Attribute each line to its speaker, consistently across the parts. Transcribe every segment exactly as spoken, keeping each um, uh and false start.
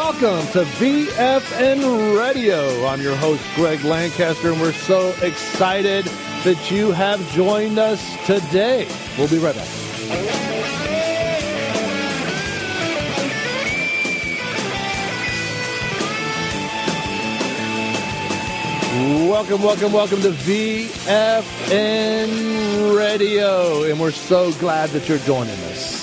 Speaker 1: welcome to V F N Radio. I'm your host, Greg Lancaster, and we're so excited that you have joined us today. We'll be right back. Welcome, welcome, welcome to V F N Radio, and we're so glad that you're joining us.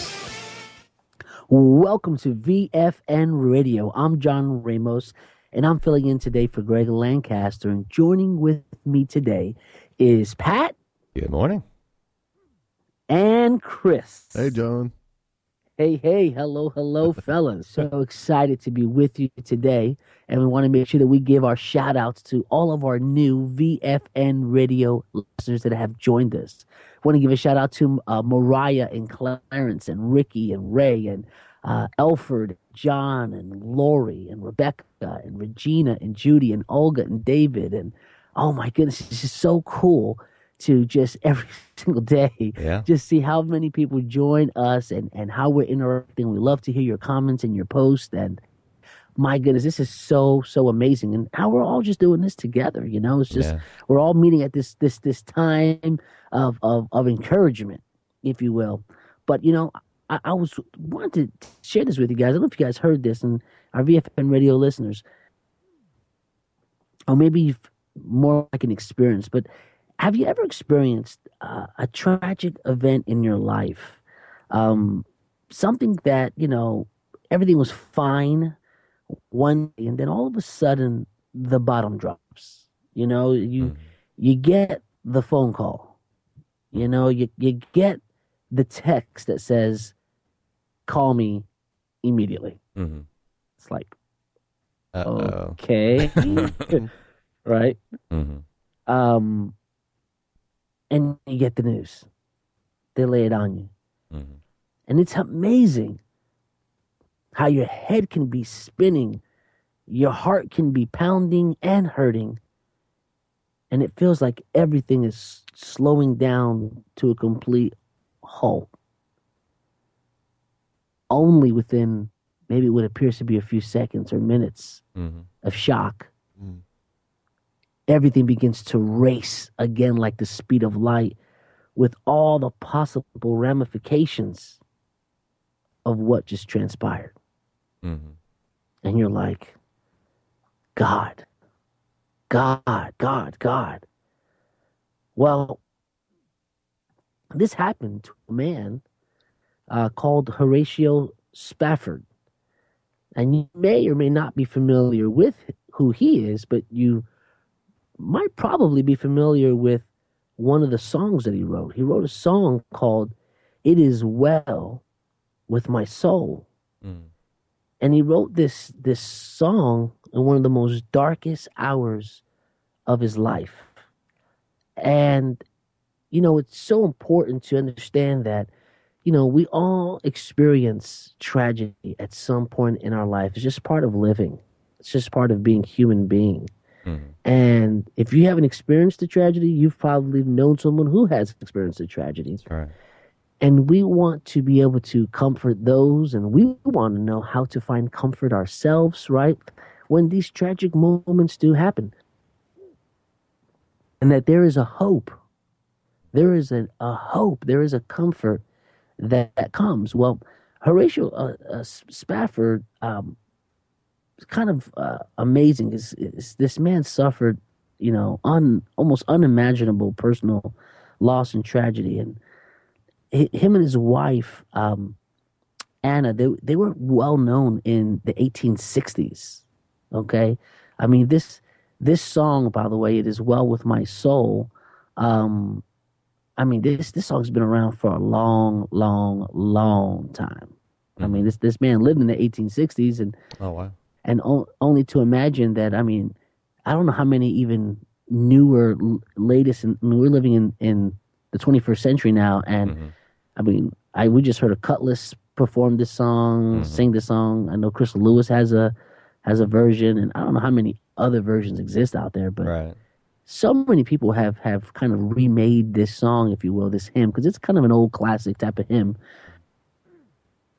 Speaker 2: Welcome to V F N Radio. I'm John Ramos, and I'm filling in today for Greg Lancaster. And joining with me today is Pat.
Speaker 3: Good morning.
Speaker 2: And Chris.
Speaker 4: Hey, John.
Speaker 2: Hey, hey, hello, hello, fellas. So excited to be with you today. And we want to make sure that we give our shout outs to all of our new V F N Radio listeners that have joined us. I want to give a shout out to uh, Mariah and Clarence and Ricky and Ray and uh, Elford, John and Lori and Rebecca and Regina and Judy and Olga and David. And oh my goodness, it's just so cool to just every single day
Speaker 3: yeah.
Speaker 2: just see how many people join us and, and how we're interacting. We love to hear your comments and your posts. And my goodness, this is so, so amazing. And how we're all just doing this together, you know, it's just,
Speaker 3: yeah.
Speaker 2: we're all meeting at this, this, this time of, of, of encouragement, if you will. But, you know, I, I was wanted to share this with you guys. I don't know if you guys heard this, and our V F N Radio listeners, or maybe you've more like an experience, but have you ever experienced uh, a tragic event in your life? Um, something that, you know, everything was fine one day, and then all of a sudden the bottom drops. You know, you mm-hmm. you get the phone call. You know, you, you get the text that says, call me immediately.
Speaker 3: Mm-hmm.
Speaker 2: It's like,
Speaker 3: Uh-oh.
Speaker 2: okay. Right?
Speaker 3: Mm-hmm.
Speaker 2: Um, and you get the news. They lay it on you.
Speaker 3: Mm-hmm.
Speaker 2: And it's amazing how your head can be spinning, your heart can be pounding and hurting, and it feels like everything is slowing down to a complete halt. Only within maybe what appears to be a few seconds or minutes
Speaker 3: mm-hmm.
Speaker 2: of shock,
Speaker 4: mm.
Speaker 2: everything begins to race again like the speed of light, with all the possible ramifications of what just transpired.
Speaker 3: Mm-hmm.
Speaker 2: And you're like, God, God, God, God. Well, this happened to a man uh, called Horatio Spafford. And you may or may not be familiar with who he is, but you might probably be familiar with one of the songs that he wrote. He wrote a song called It Is Well With My Soul.
Speaker 3: Mm.
Speaker 2: And he wrote this this song in one of the most darkest hours of his life. And, you know, it's so important to understand that, you know, we all experience tragedy at some point in our life. It's just part of living. It's just part of being human being.
Speaker 3: Mm.
Speaker 2: And if you haven't experienced a tragedy, you've probably known someone who has experienced a tragedy.
Speaker 3: That's right.
Speaker 2: And we want to be able to comfort those, and we want to know how to find comfort ourselves, right? When these tragic moments do happen. And that there is a hope. There is a, a hope. There is a comfort that, that comes. Well, Horatio uh, uh, Spafford um, is kind of uh, amazing. Is, is this man suffered, you know, un, almost unimaginable personal loss and tragedy. And him and his wife, um, Anna, they they were well known in the eighteen sixties. Okay, I mean this this song, by the way, It Is Well With My Soul. Um, I mean this this song's been around for a long, long, long time. Mm-hmm. I mean this this man lived in the eighteen sixties, and
Speaker 3: oh wow,
Speaker 2: and o- only to imagine that. I mean, I don't know how many even newer, latest, and I mean, we're living in in the twenty-first century now, and mm-hmm. I mean, I we just heard a Cutlass perform this song, mm-hmm. sing this song. I know Crystal Lewis has a has a version, and I don't know how many other versions exist out there, but
Speaker 3: right.
Speaker 2: so many people have, have kind of remade this song, if you will, this hymn, because it's kind of an old classic type of hymn.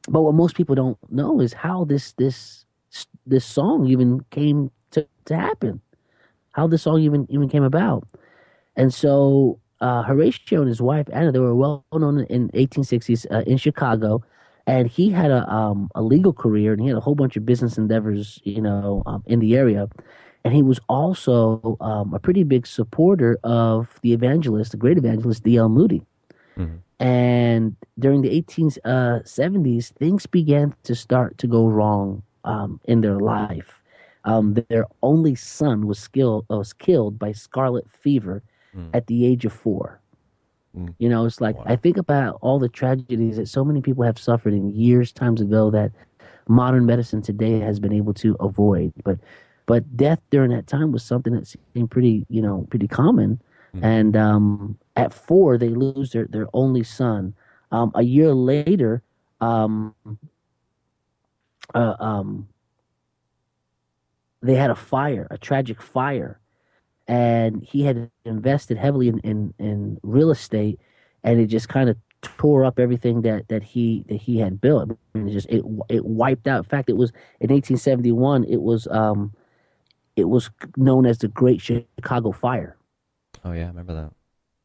Speaker 2: but what most people don't know is how this this this song even came to, to happen. How this song even even came about. And so uh, Horatio and his wife Anna, they were well known in eighteen sixties uh, in Chicago, and he had a um, a legal career and he had a whole bunch of business endeavors, you know, um, in the area. And he was also um, a pretty big supporter of the evangelist, the great evangelist D L Moody.
Speaker 3: Mm-hmm.
Speaker 2: And during the eighteen seventies, things began to start to go wrong um, in their life. Um, their only son was, skill, was killed by scarlet fever mm. at the age of four. Mm. You know, it's like wow. I think about all the tragedies that so many people have suffered in years, times ago, that modern medicine today has been able to avoid. But but death during that time was something that seemed pretty, you know, pretty common. Mm. And um, at four, they lose their, their only son. Um, a year later, um, uh, um, they had a fire, a tragic fire, and he had invested heavily in, in, in real estate, and it just kind of tore up everything that, that he that he had built. I mean, it just it it wiped out. In fact, it was in eighteen seventy-one. It was um, it was known as the Great Chicago Fire.
Speaker 3: Oh yeah, I remember that.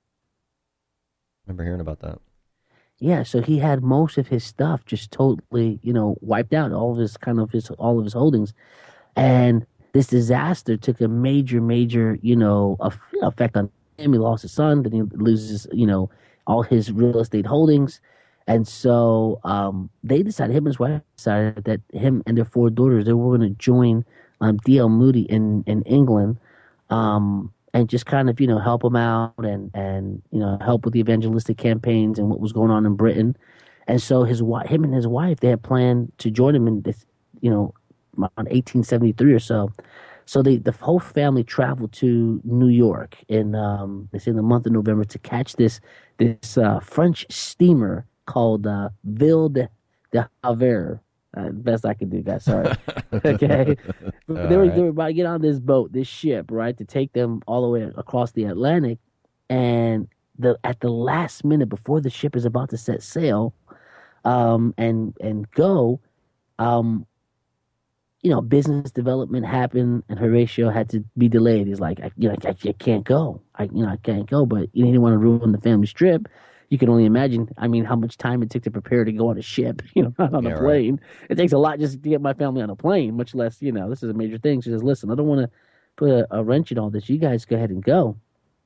Speaker 3: I remember hearing about that.
Speaker 2: Yeah, so he had most of his stuff just totally, you know, wiped out. All of his kind of his all of his holdings. And this disaster took a major, major, you know, effect on him. He lost his son, then he loses, you know, all his real estate holdings. And so um, they decided, him and his wife decided that him and their four daughters, they were going to join um, D L Moody in, in England um, and just kind of, you know, help him out and, and, you know, help with the evangelistic campaigns and what was going on in Britain. And so his him and his wife, they had planned to join him in this, you know, around eighteen seventy-three or so. So they, the whole family traveled to New York in, um, it's in the month of November to catch this this uh, French steamer called uh, Ville de, de Havre. Uh, best I could do, guys. Sorry. Okay. they, were, right. they were about to get on this boat, this ship, right, to take them all the way across the Atlantic. And the at the last minute, before the ship is about to set sail um, and and go, um, you know, business development happened, and Horatio had to be delayed. He's like, I, you know, I, I can't go. I, you know, I can't go. But you know, he didn't want to ruin the family's trip. You can only imagine. I mean, how much time it took to prepare to go on a ship. You know, not on yeah, a plane. Right. It takes a lot just to get my family on a plane. Much less, you know, this is a major thing. She says, "Listen, I don't want to put a, a wrench in all this. You guys go ahead and go,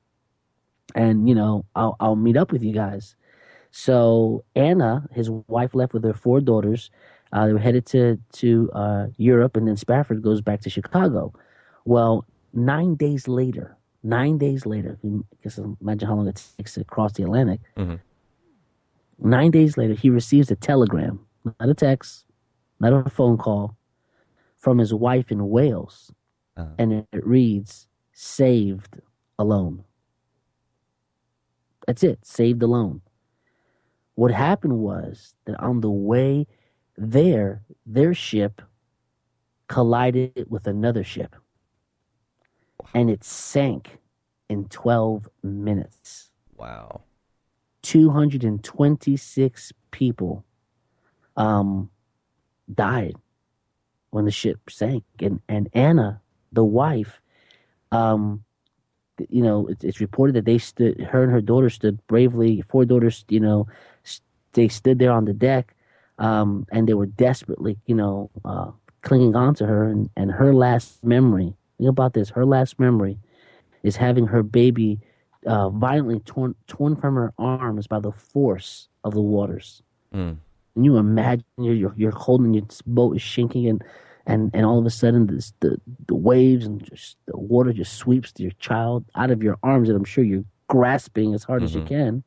Speaker 2: and you know, I'll I'll meet up with you guys." So Anna, his wife, left with her four daughters. Uh, they were headed to to uh, Europe, and then Spafford goes back to Chicago. Well, nine days later, nine days later, just imagine how long it takes to cross the Atlantic. Mm-hmm. Nine days later, he receives a telegram, not a text, not a phone call, from his wife in Wales, uh-huh. and it, it reads, "Saved alone." That's it, saved alone. What happened was that on the way there, their ship collided with another ship, and it sank in twelve minutes.
Speaker 3: Wow.
Speaker 2: two hundred twenty-six people um, died when the ship sank. And, and Anna, the wife, um, you know, it's, it's reported that they stood, her and her daughter stood bravely, four daughters, you know, they stood there on the deck. Um, and they were desperately, you know, uh, clinging on to her. And, and her last memory, think about this, her last memory is having her baby uh, violently torn torn from her arms by the force of the waters. Mm. And you imagine you're, you're, you're holding, your boat is sinking, and, and, and all of a sudden this, the, the waves and just the water just sweeps your child out of your arms, and I'm sure you're grasping as hard mm-hmm. as you can.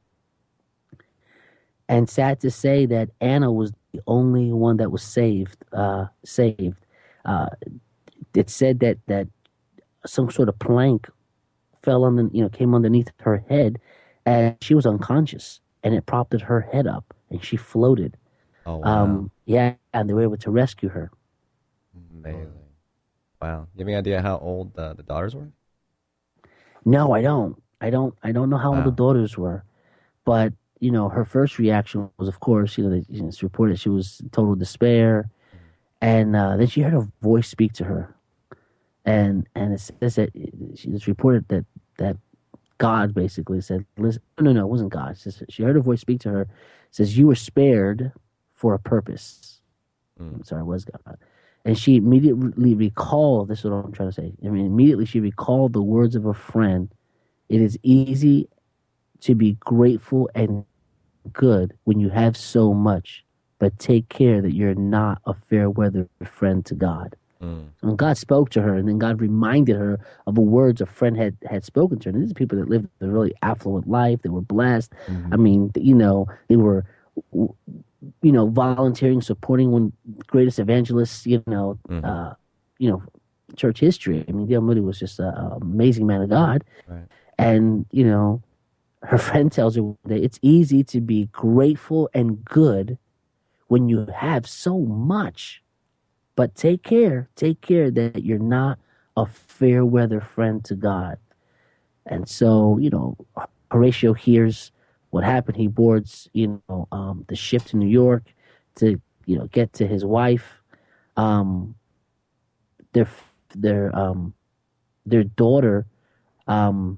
Speaker 2: And sad to say that Anna was the only one that was saved. Uh, saved. Uh, it said that that some sort of plank fell on the, you know, came underneath her head, and she was unconscious, and it propped her head up, and she floated.
Speaker 3: Oh wow!
Speaker 2: Um, yeah, and they were able to rescue her.
Speaker 3: Amazing! Wow. You have any idea how old uh, the daughters were?
Speaker 2: No, I don't. I don't. I don't know how wow. old the daughters were, but you know, her first reaction was, of course, you know, that, you know, it's reported she was in total despair. And uh, then she heard a voice speak to her. And and it says that she was reported that, that God basically said, listen, no, no, it wasn't God. It says, she heard a voice speak to her. It says, you were spared for a purpose. Mm. I'm sorry, it was God. And she immediately recalled, this is what I'm trying to say. I mean, immediately she recalled the words of a friend. It is easy to be grateful and good when you have so much, but take care that you're not a fair weather friend to God. Mm. And God spoke to her, and then God reminded her of the words a friend had, had spoken to her. And these are people that lived a really affluent life. They were blessed. Mm-hmm. I mean, you know, they were, you know, volunteering, supporting one of the greatest evangelists, you know, mm-hmm. uh, you know, church history. I mean, D L Moody was just an amazing man of God. Right. And, you know, her friend tells her that it's easy to be grateful and good when you have so much. But take care, take care that you're not a fair weather friend to God. And so, you know, Horatio hears what happened. He boards, you know, um, the ship to New York to, you know, get to his wife. Um, their their um, their daughter um,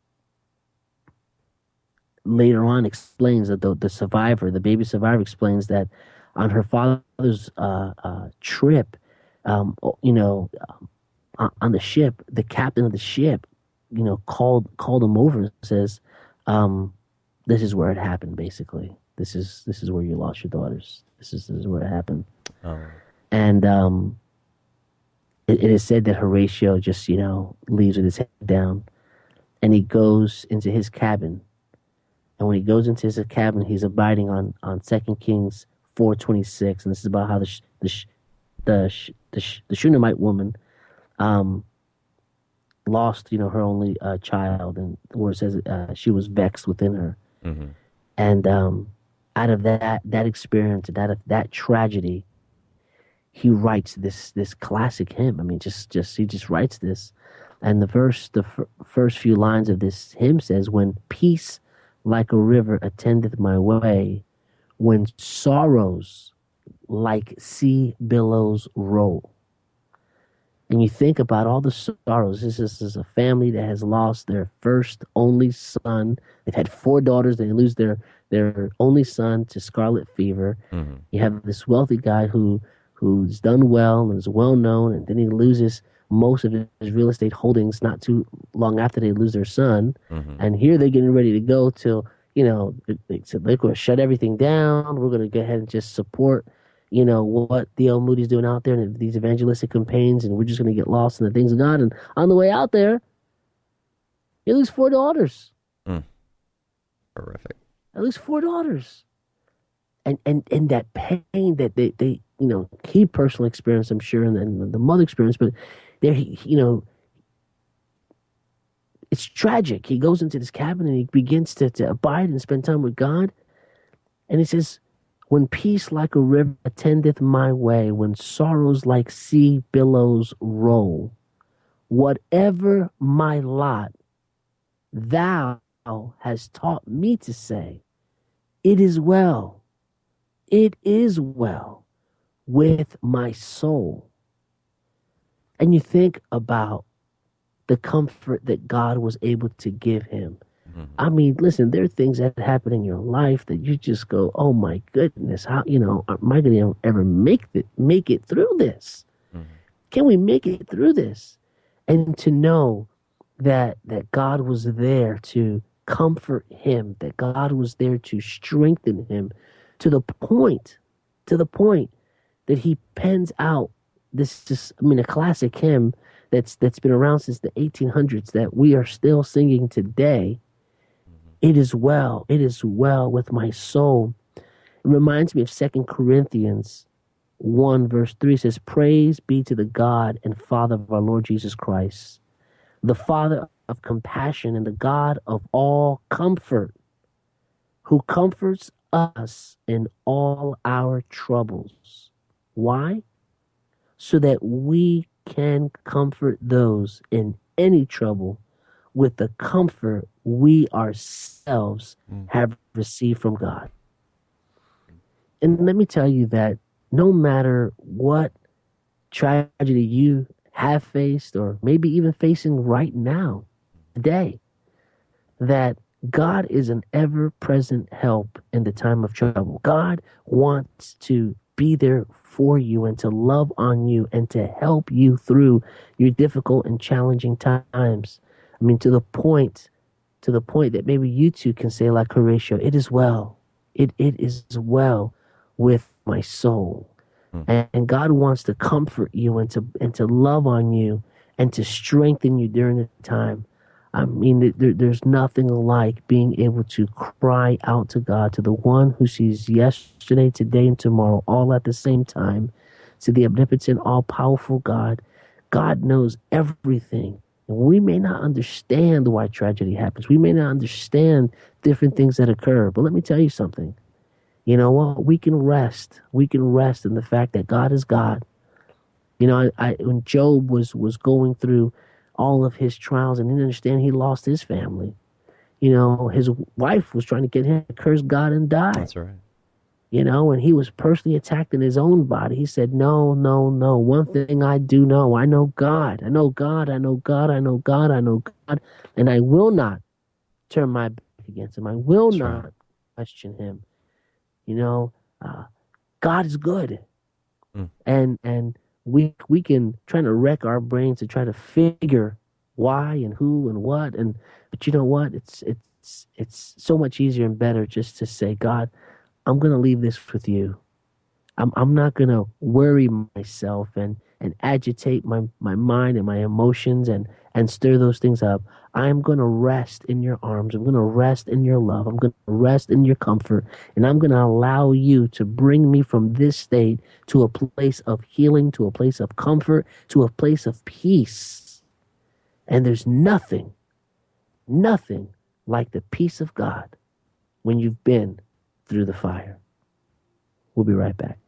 Speaker 2: later on explains that the, the survivor, the baby survivor, explains that on her father's uh, uh, trip, um, you know, um, on the ship, the captain of the ship, you know, called called him over and says, um, "This is where it happened. Basically, this is this is where you lost your daughters. This is this is where it happened." Oh. And um, it, it is said that Horatio just, you know, leaves with his head down, and he goes into his cabin. And when he goes into his cabin, he's abiding on on Second Kings four twenty-six, and this is about how the sh- the sh- the sh- the, sh- the Shunammite woman um, lost, you know, her only uh, child, and where it says uh, she was vexed within her, mm-hmm. and um, out of that that experience, out of that tragedy, he writes this this classic hymn. I mean, just just he just writes this, and the verse, the f- first few lines of this hymn says, "When peace like a river attendeth my way, when sorrows like sea billows roll." And you think about all the sorrows. This is, this is a family that has lost their first only son. They've had four daughters. They lose their, their only son to scarlet fever. Mm-hmm. You have this wealthy guy who who's done well and is well known, and then he loses most of his real estate holdings not too long after they lose their son. Mm-hmm. And here they're getting ready to go till, you know, they said they're going to shut everything down. We're going to go ahead and just support, you know, what D L Moody's doing out there and these evangelistic campaigns, and we're just going to get lost in the things of God. And on the way out there, you lose four daughters.
Speaker 3: Mm. Horrific.
Speaker 2: At least four daughters. And and and that pain that they, they you know, he personally experienced, I'm sure, and then the mother experienced, but there, he, you know, it's tragic. He goes into this cabin and he begins to, to abide and spend time with God. And he says, "When peace like a river attendeth my way, when sorrows like sea billows roll, whatever my lot, thou hast taught me to say, it is well, it is well with my soul." And you think about the comfort that God was able to give him. Mm-hmm. I mean, listen, there are things that happen in your life that you just go, "Oh my goodness, how, you know, am I going to ever make it, make it through this? Mm-hmm. Can we make it through this?" And to know that, that God was there to comfort him, that God was there to strengthen him to the point, to the point that he pens out this, just, I mean, a classic hymn that's that's been around since the eighteen hundreds that we are still singing today. Mm-hmm. It is well, it is well with my soul. It reminds me of Second Corinthians one, verse three. It says, "Praise be to the God and Father of our Lord Jesus Christ, the Father of compassion and the God of all comfort, who comforts us in all our troubles." Why? So that we can comfort those in any trouble with the comfort we ourselves mm. have received from God. And let me tell you that no matter what tragedy you have faced, or maybe even facing right now, today, that God is an ever-present help in the time of trouble. God wants to be there for you and to love on you and to help you through your difficult and challenging times. I mean, to the point, to the point that maybe you too can say, like Horatio, it is well. It it is well with my soul. Hmm. And, and God wants to comfort you and to and to love on you and to strengthen you during the time. I mean, there, there's nothing like being able to cry out to God, to the one who sees yesterday, today, and tomorrow all at the same time, to the omnipotent, all-powerful God. God knows everything. And we may not understand why tragedy happens. We may not understand different things that occur. But let me tell you something. You know what? We can rest. We can rest in the fact that God is God. You know, I, I when Job was was going through all of his trials and he didn't understand he lost his family. You know, his wife was trying to get him to curse God and die.
Speaker 3: That's right.
Speaker 2: You know, and he was personally attacked in his own body. He said, no, no, no. One thing I do know, I know God. I know God. I know God. I know God. I know God. And I will not turn my back against him. I will
Speaker 3: That's
Speaker 2: not
Speaker 3: right.
Speaker 2: question him. You know, uh, God is good.
Speaker 3: Mm.
Speaker 2: And, and, We we can try to wreck our brains to try to figure why and who and what, and but you know what? It's it's it's so much easier and better just to say, God, I'm gonna leave this with you. I'm I'm not gonna worry myself and, and agitate my, my mind and my emotions and, and stir those things up. I'm gonna rest in your arms. I'm gonna rest in your love. I'm gonna rest in your comfort. And I'm gonna allow you to bring me from this state to a place of healing, to a place of comfort, to a place of peace. And there's nothing, nothing like the peace of God when you've been through the fire. We'll be right back.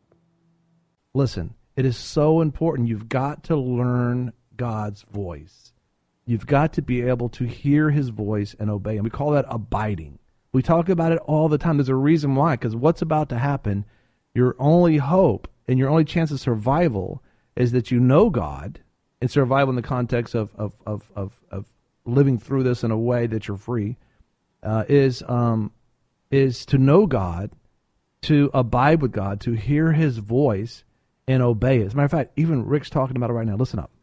Speaker 1: Listen, it is so important. You've got to learn God's voice. You've got to be able to hear his voice and obey him. We call that abiding. We talk about it all the time. There's a reason why, because what's about to happen, your only hope and your only chance of survival is that you know God, and survival in the context of of of of, of living through this in a way that you're free, uh, is um, is to know God, to abide with God, to hear his voice and obey it. As a matter of fact, even Rick's talking about it right now. Listen up.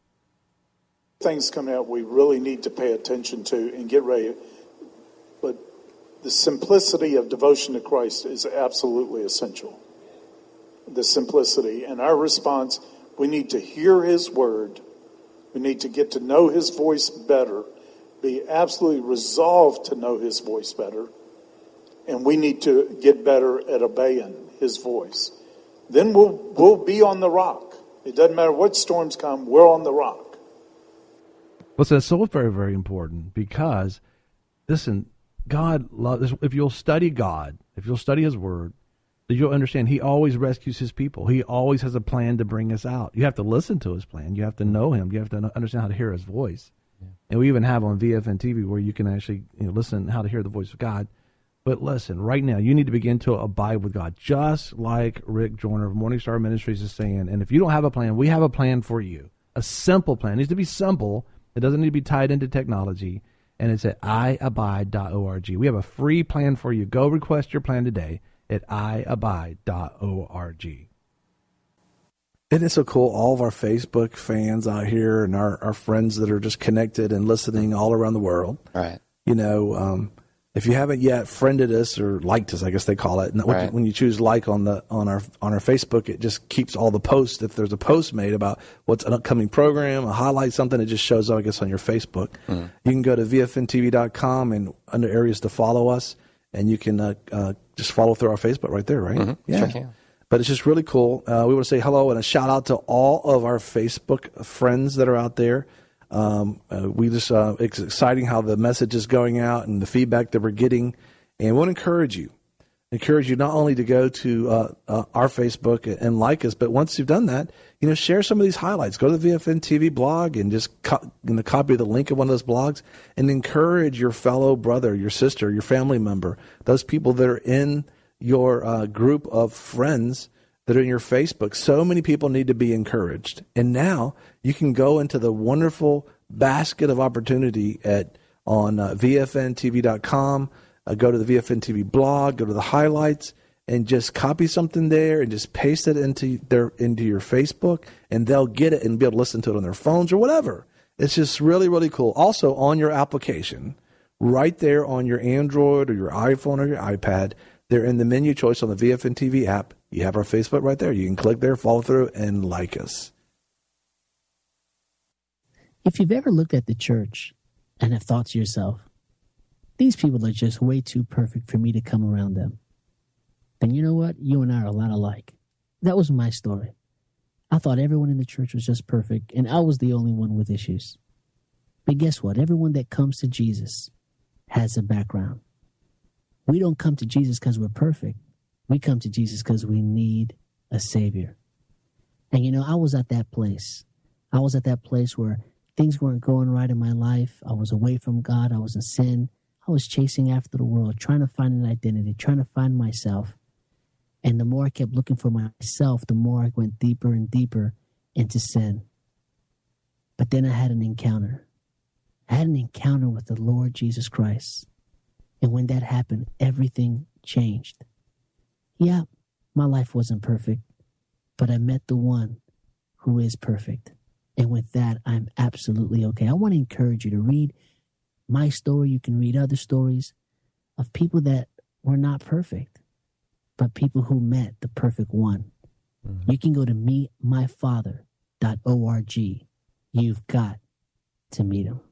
Speaker 4: Things coming out we really need to pay attention to and get ready. But the simplicity of devotion to Christ is absolutely essential. The simplicity. And our response, we need to hear his word. We need to get to know his voice better. Be absolutely resolved to know his voice better. And we need to get better at obeying his voice. Then we'll we'll be on the rock. It doesn't matter what storms come, we're on the rock.
Speaker 1: Listen, it's so very, very important because, listen, God loves, if you'll study God, if you'll study his word, you'll understand he always rescues his people. He always has a plan to bring us out. You have to listen to his plan. You have to know him. You have to understand how to hear his voice. Yeah. And we even have on V F N T V where you can actually you know, listen how to hear the voice of God. But listen, right now, you need to begin to abide with God, just like Rick Joyner of Morning Star Ministries is saying. And if you don't have a plan, we have a plan for you. A simple plan. It needs to be simple. It doesn't need to be tied into technology. And it's at i abide dot org. We have a free plan for you. Go request your plan today at i abide dot org.
Speaker 5: Isn't it so cool? All of our Facebook fans out here and our, our friends that are just connected and listening all around the world.
Speaker 3: Right.
Speaker 5: You know, um, if you haven't yet friended us or liked us, I guess they call it. And
Speaker 3: right.
Speaker 5: When you choose like on the on our on our Facebook, it just keeps all the posts. If there's a post made about what's an upcoming program, a highlight, something, it just shows up, I guess, on your Facebook. Mm. You can go to V F N T V dot com and under areas to follow us, and you can uh, uh, just follow through our Facebook right there, right?
Speaker 3: Mm-hmm.
Speaker 5: Yeah.
Speaker 3: Sure can.
Speaker 5: But it's just really cool. Uh, we want to say hello and a shout out to all of our Facebook friends that are out there. Um, uh, we just uh, it's exciting how the message is going out and the feedback that we're getting, and we want to encourage you. encourage you not only to go to uh, uh, our Facebook and like us, but once you've done that, you know, share some of these highlights. Go to the V F N T V blog and just co- you know, copy the link of one of those blogs and encourage your fellow brother, your sister, your family member, those people that are in your uh, group of friends that are in your Facebook. So many people need to be encouraged. And now you can go into the wonderful basket of opportunity at on uh, V F N T V dot com. Uh, go to the V F N T V blog, go to the highlights, and just copy something there and just paste it into their into your Facebook, and they'll get it and be able to listen to it on their phones or whatever. It's just really, really cool. Also, on your application, right there on your Android or your iPhone or your iPad, they're in the menu choice on the V F N T V app. You have our Facebook right there. You can click there, follow through, and like us.
Speaker 2: If you've ever looked at the church and have thought to yourself, these people are just way too perfect for me to come around them, then you know what? You and I are a lot alike. That was my story. I thought everyone in the church was just perfect, and I was the only one with issues. But guess what? Everyone that comes to Jesus has a background. We don't come to Jesus because we're perfect. We come to Jesus because we need a Savior. And, you know, I was at that place. I was at that place where things weren't going right in my life. I was away from God. I was in sin. I was chasing after the world, trying to find an identity, trying to find myself. And the more I kept looking for myself, the more I went deeper and deeper into sin. But then I had an encounter. I had an encounter with the Lord Jesus Christ. And when that happened, everything changed. Yeah, my life wasn't perfect, but I met the one who is perfect. And with that, I'm absolutely okay. I want to encourage you to read my story. You can read other stories of people that were not perfect, but people who met the perfect one. Mm-hmm. You can go to meet my father dot org. You've got to meet him.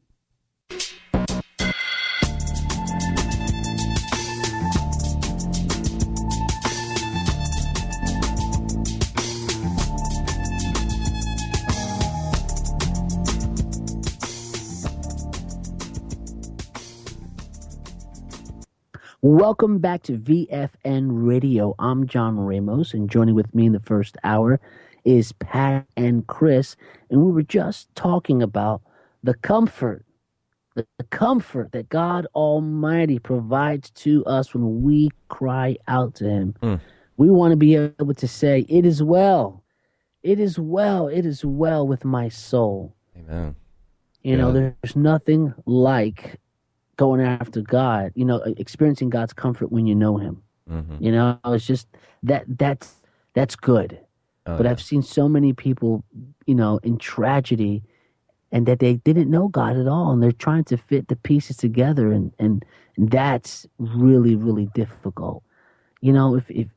Speaker 2: Welcome back to V F N Radio. I'm John Ramos, and joining with me in the first hour is Pat and Chris, and we were just talking about the comfort, the comfort that God Almighty provides to us when we cry out to Him. Mm. We want to be able to say, "It is well, it is well, it is well with my soul." Amen. You yeah. know, there's nothing like going after God, you know, experiencing God's comfort when you know Him. Mm-hmm. You know, it's just that that's that's good. Oh, but yeah. I've seen so many people, you know, in tragedy, and that they didn't know God at all, and they're trying to fit the pieces together, and and, and that's really, really difficult. You know, if if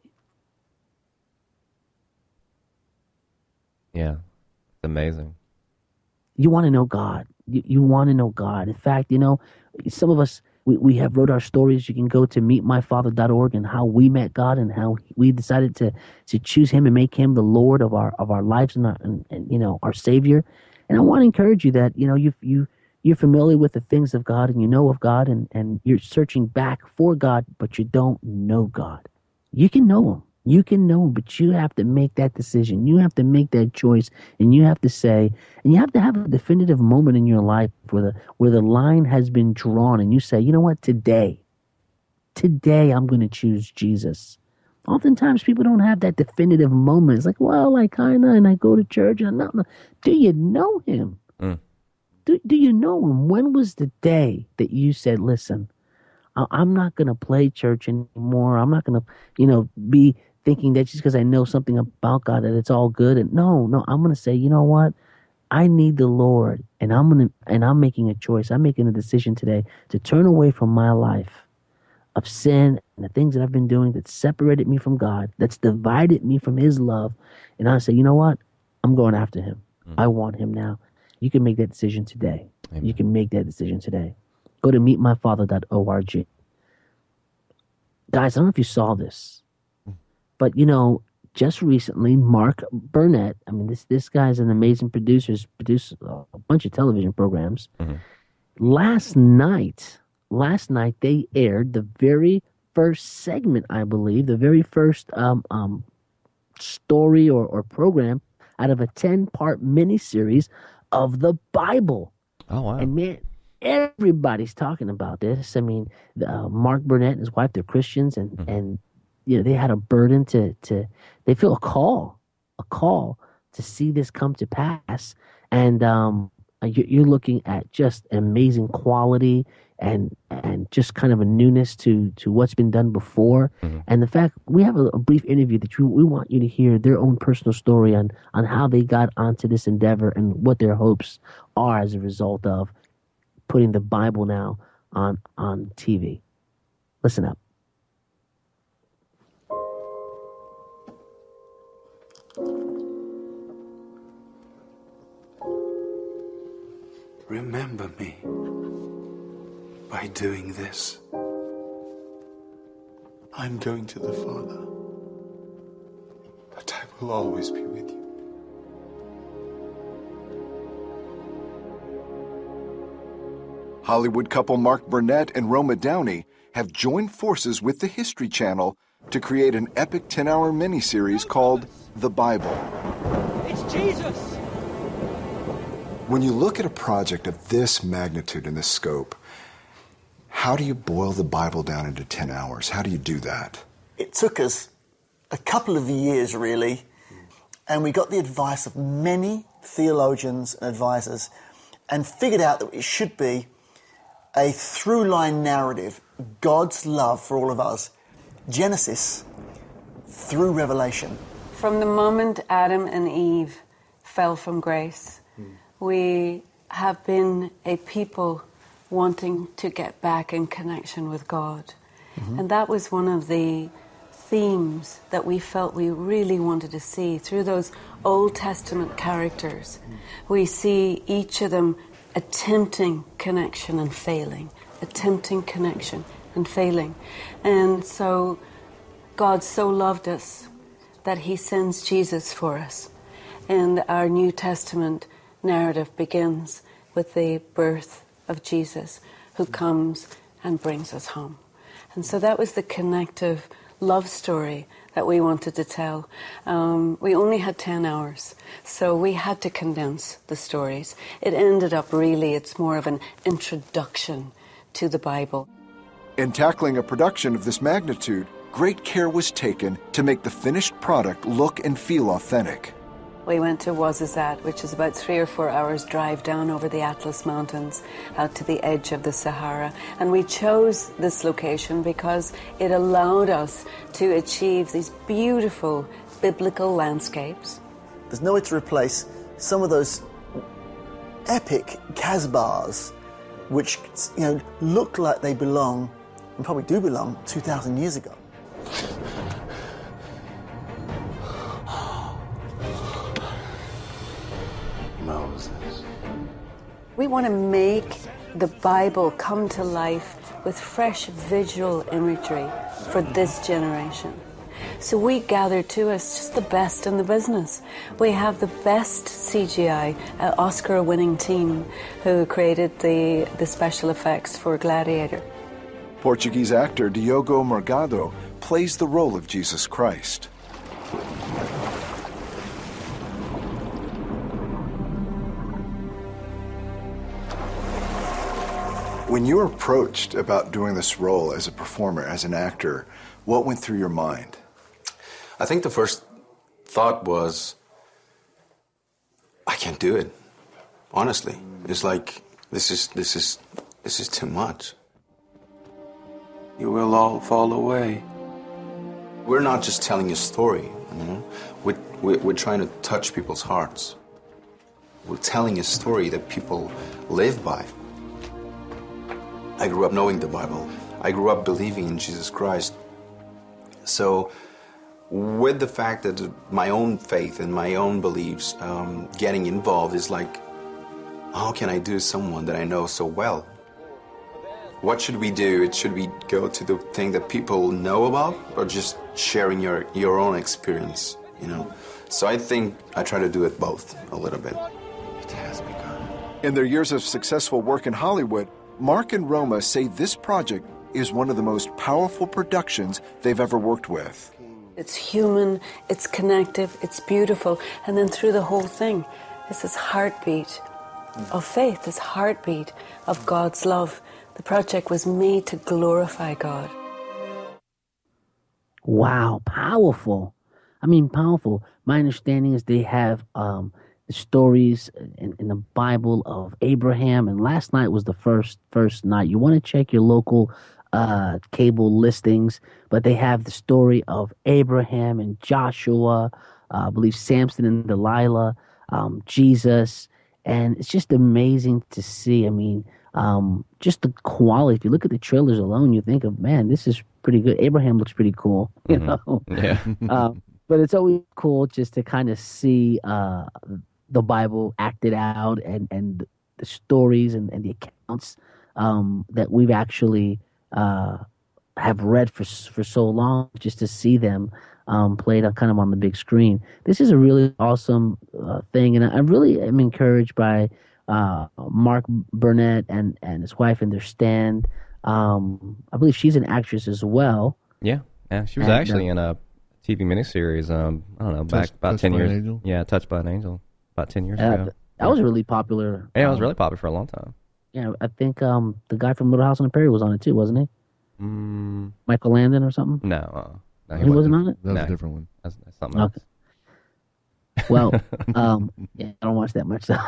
Speaker 3: yeah, it's amazing.
Speaker 2: You want to know God. You, you want to know God. In fact, you know, some of us, we, we have wrote our stories. You can go to meet my father dot org and how we met God and how we decided to to choose Him and make Him the Lord of our of our lives and, our, and, and you know, our Savior. And I want to encourage you that, you know, you you you're familiar with the things of God and you know of God, and, and you're searching back for God, but you don't know God. You can know Him. You can know Him, but you have to make that decision. You have to make that choice, and you have to say, and you have to have a definitive moment in your life where the where the line has been drawn, and you say, you know what, today, today I'm going to choose Jesus. Oftentimes people don't have that definitive moment. It's like, well, I kind of, and I go to church, and I'm not. Do you know Him? Mm. Do, do you know Him? When was the day that you said, listen, I'm not going to play church anymore. I'm not going to, you know, be thinking that just because I know something about God that it's all good. And no, no, I'm going to say, you know what? I need the Lord, and I'm going to, and I'm making a choice. I'm making a decision today to turn away from my life of sin and the things that I've been doing that separated me from God, that's divided me from His love. And I say, you know what? I'm going after Him. Mm-hmm. I want Him now. You can make that decision today. Amen. You can make that decision today. Go to meet my father dot org. Guys, I don't know if you saw this, but, you know, just recently, Mark Burnett, I mean, this this guy's an amazing producer, he's produced a bunch of television programs. Mm-hmm. Last night, last night, they aired the very first segment, I believe, the very first um, um, story or, or program out of a ten-part miniseries of the Bible.
Speaker 3: Oh, wow.
Speaker 2: And man, everybody's talking about this. I mean, uh, Mark Burnett and his wife, they're Christians, and, mm-hmm. and you know, they had a burden to, to, they feel a call, a call to see this come to pass. And um, you're looking at just amazing quality and and just kind of a newness to to what's been done before. Mm-hmm. And the fact we have a, a brief interview that you, we want you to hear their own personal story on on how they got onto this endeavor and what their hopes are as a result of putting the Bible now on on T V. Listen up.
Speaker 6: Remember me by doing this. I'm going to the Father, but I will always be with you.
Speaker 7: Hollywood couple Mark Burnett and Roma Downey have joined forces with the History Channel to create an epic ten-hour miniseries called The Bible.
Speaker 8: It's Jesus!
Speaker 7: When you look at a project of this magnitude and this scope, how do you boil the Bible down into ten hours? How do you do that?
Speaker 8: It took us a couple of years, really, and we got the advice of many theologians and advisors and figured out that it should be a through-line narrative, God's love for all of us, Genesis through Revelation.
Speaker 9: From the moment Adam and Eve fell from grace, mm. we have been a people wanting to get back in connection with God. Mm-hmm. And that was one of the themes that we felt we really wanted to see through those Old Testament characters. Mm. We see each of them attempting connection and failing, attempting connection and failing. And so God so loved us that he sends Jesus for us. And our New Testament narrative begins with the birth of Jesus, who comes and brings us home. And so that was the connective love story that we wanted to tell. Um, we only had ten hours, so we had to condense the stories. It ended up really, it's more of an introduction to the Bible.
Speaker 7: In tackling a production of this magnitude, great care was taken to make the finished product look and feel authentic.
Speaker 9: We went to Ouarzazate, which is about three or four hours drive down over the Atlas Mountains out to the edge of the Sahara. And we chose this location because it allowed us to achieve these beautiful biblical landscapes.
Speaker 8: There's no way to replace some of those epic Casbahs, which, you know, look like they belong, and probably do belong, two thousand years ago.
Speaker 6: Moses.
Speaker 9: We want to make the Bible come to life with fresh visual imagery for this generation. So we gather to us just the best in the business. We have the best C G I, uh, Oscar-winning team who created the, the special effects for Gladiator.
Speaker 7: Portuguese actor Diogo Morgado plays the role of Jesus Christ. When you were approached about doing this role as a performer, as an actor, what went through your mind?
Speaker 6: I think the first thought was, I can't do it. Honestly, it's like this is this is this is too much. You will all fall away. We're not just telling a story, you know. We're, we're, we're trying to touch people's hearts. We're telling a story that people live by. I grew up knowing the Bible. I grew up believing in Jesus Christ. So, with the fact that my own faith and my own beliefs um, getting involved is like, how can I do someone that I know so well? What should we do? It should we go to the thing that people know about, or just sharing your, your own experience, you know? So I think I try to do it both a little bit.
Speaker 7: It has begun. In their years of successful work in Hollywood, Mark and Roma say this project is one of the most powerful productions they've ever worked with.
Speaker 9: It's human, it's connective, it's beautiful, and then through the whole thing, it's this heartbeat of faith, this heartbeat of God's love. The project was made to glorify God.
Speaker 2: Wow, powerful. I mean, powerful. My understanding is they have um, the stories in, in the Bible of Abraham, and last night was the first first night. You want to check your local uh, cable listings, but they have the story of Abraham and Joshua, uh, I believe Samson and Delilah, um, Jesus, and it's just amazing to see. I mean, um, just the quality. If you look at the trailers alone, you think of, man, this is pretty good. Abraham looks pretty cool, you
Speaker 3: Mhm.
Speaker 2: know.
Speaker 3: Yeah.
Speaker 2: um, but it's always cool just to kind of see uh, the Bible acted out and, and the stories and, and the accounts um, that we've actually uh, have read for for so long, just to see them um, played on kind of on the big screen. This is a really awesome uh, thing, and I really am encouraged by uh, Mark Burnett and, and his wife and their stand. Um, I believe she's an actress as well.
Speaker 3: Yeah, yeah. She was
Speaker 2: And,
Speaker 3: actually
Speaker 2: uh,
Speaker 3: in a T V miniseries. Um, I don't know, back
Speaker 10: Touched-
Speaker 3: about
Speaker 10: Touched
Speaker 3: ten
Speaker 10: by an
Speaker 3: years.
Speaker 10: Angel?
Speaker 3: Yeah, Touched by an Angel, about ten years
Speaker 2: Uh,
Speaker 3: ago.
Speaker 2: that was really popular.
Speaker 3: Yeah, it was
Speaker 2: Um,
Speaker 3: really popular for a long time.
Speaker 2: Yeah, I think um, the guy from Little House on the Prairie was on it too, wasn't he?
Speaker 3: Mm,
Speaker 2: Michael Landon or something?
Speaker 3: no, uh, no,
Speaker 2: He wasn't on it?
Speaker 10: That was
Speaker 3: No.
Speaker 10: a different one.
Speaker 3: That's, that's something else.
Speaker 2: Okay. Well, um, yeah, I don't watch that much. So.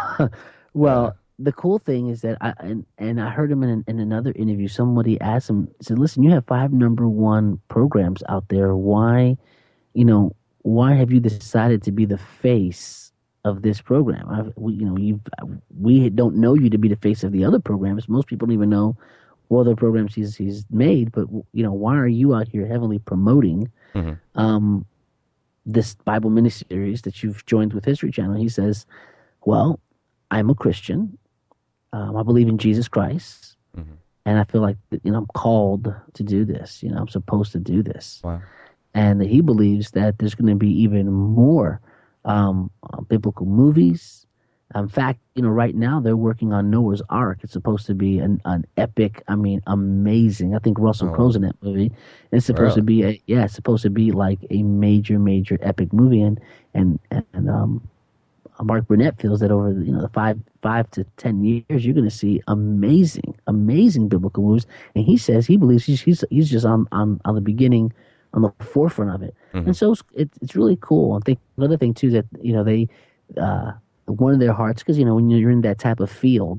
Speaker 2: well, the cool thing is that I and, and I heard him in, in another interview. Somebody asked him, said, "Listen, you have five number one programs out there. Why, you know, why have you decided to be the face of this program? I, we, you know, you we don't know you to be the face of the other programs. Most people don't even know what other programs he's he's made. But you know, why are you out here heavily promoting
Speaker 3: Mhm.
Speaker 2: um, this Bible miniseries that you've joined with History Channel?" He says, "Well, I'm a Christian. Um, I believe in Jesus Christ,
Speaker 3: Mhm.
Speaker 2: and I feel like you know I'm called to do this. You know, I'm supposed to do this."
Speaker 3: Wow.
Speaker 2: And he believes that there's going to be even more um, uh, biblical movies. In fact, you know, right now they're working on Noah's Ark. It's supposed to be an, an epic, I mean, amazing. I think Russell
Speaker 3: Oh.
Speaker 2: Crowe's in that movie. It's supposed to be a yeah, it's supposed to be like a major, major epic movie. And and and um, Mark Burnett feels that over you know the five five to ten years, you're going to see amazing, amazing biblical movies. And he says he believes he's he's, he's just on, on on the beginning, on the forefront of it.
Speaker 3: Mhm.
Speaker 2: And so it's, it's it's really cool. I think another thing too is that you know they uh, one of their hearts, because you know when you're in that type of field,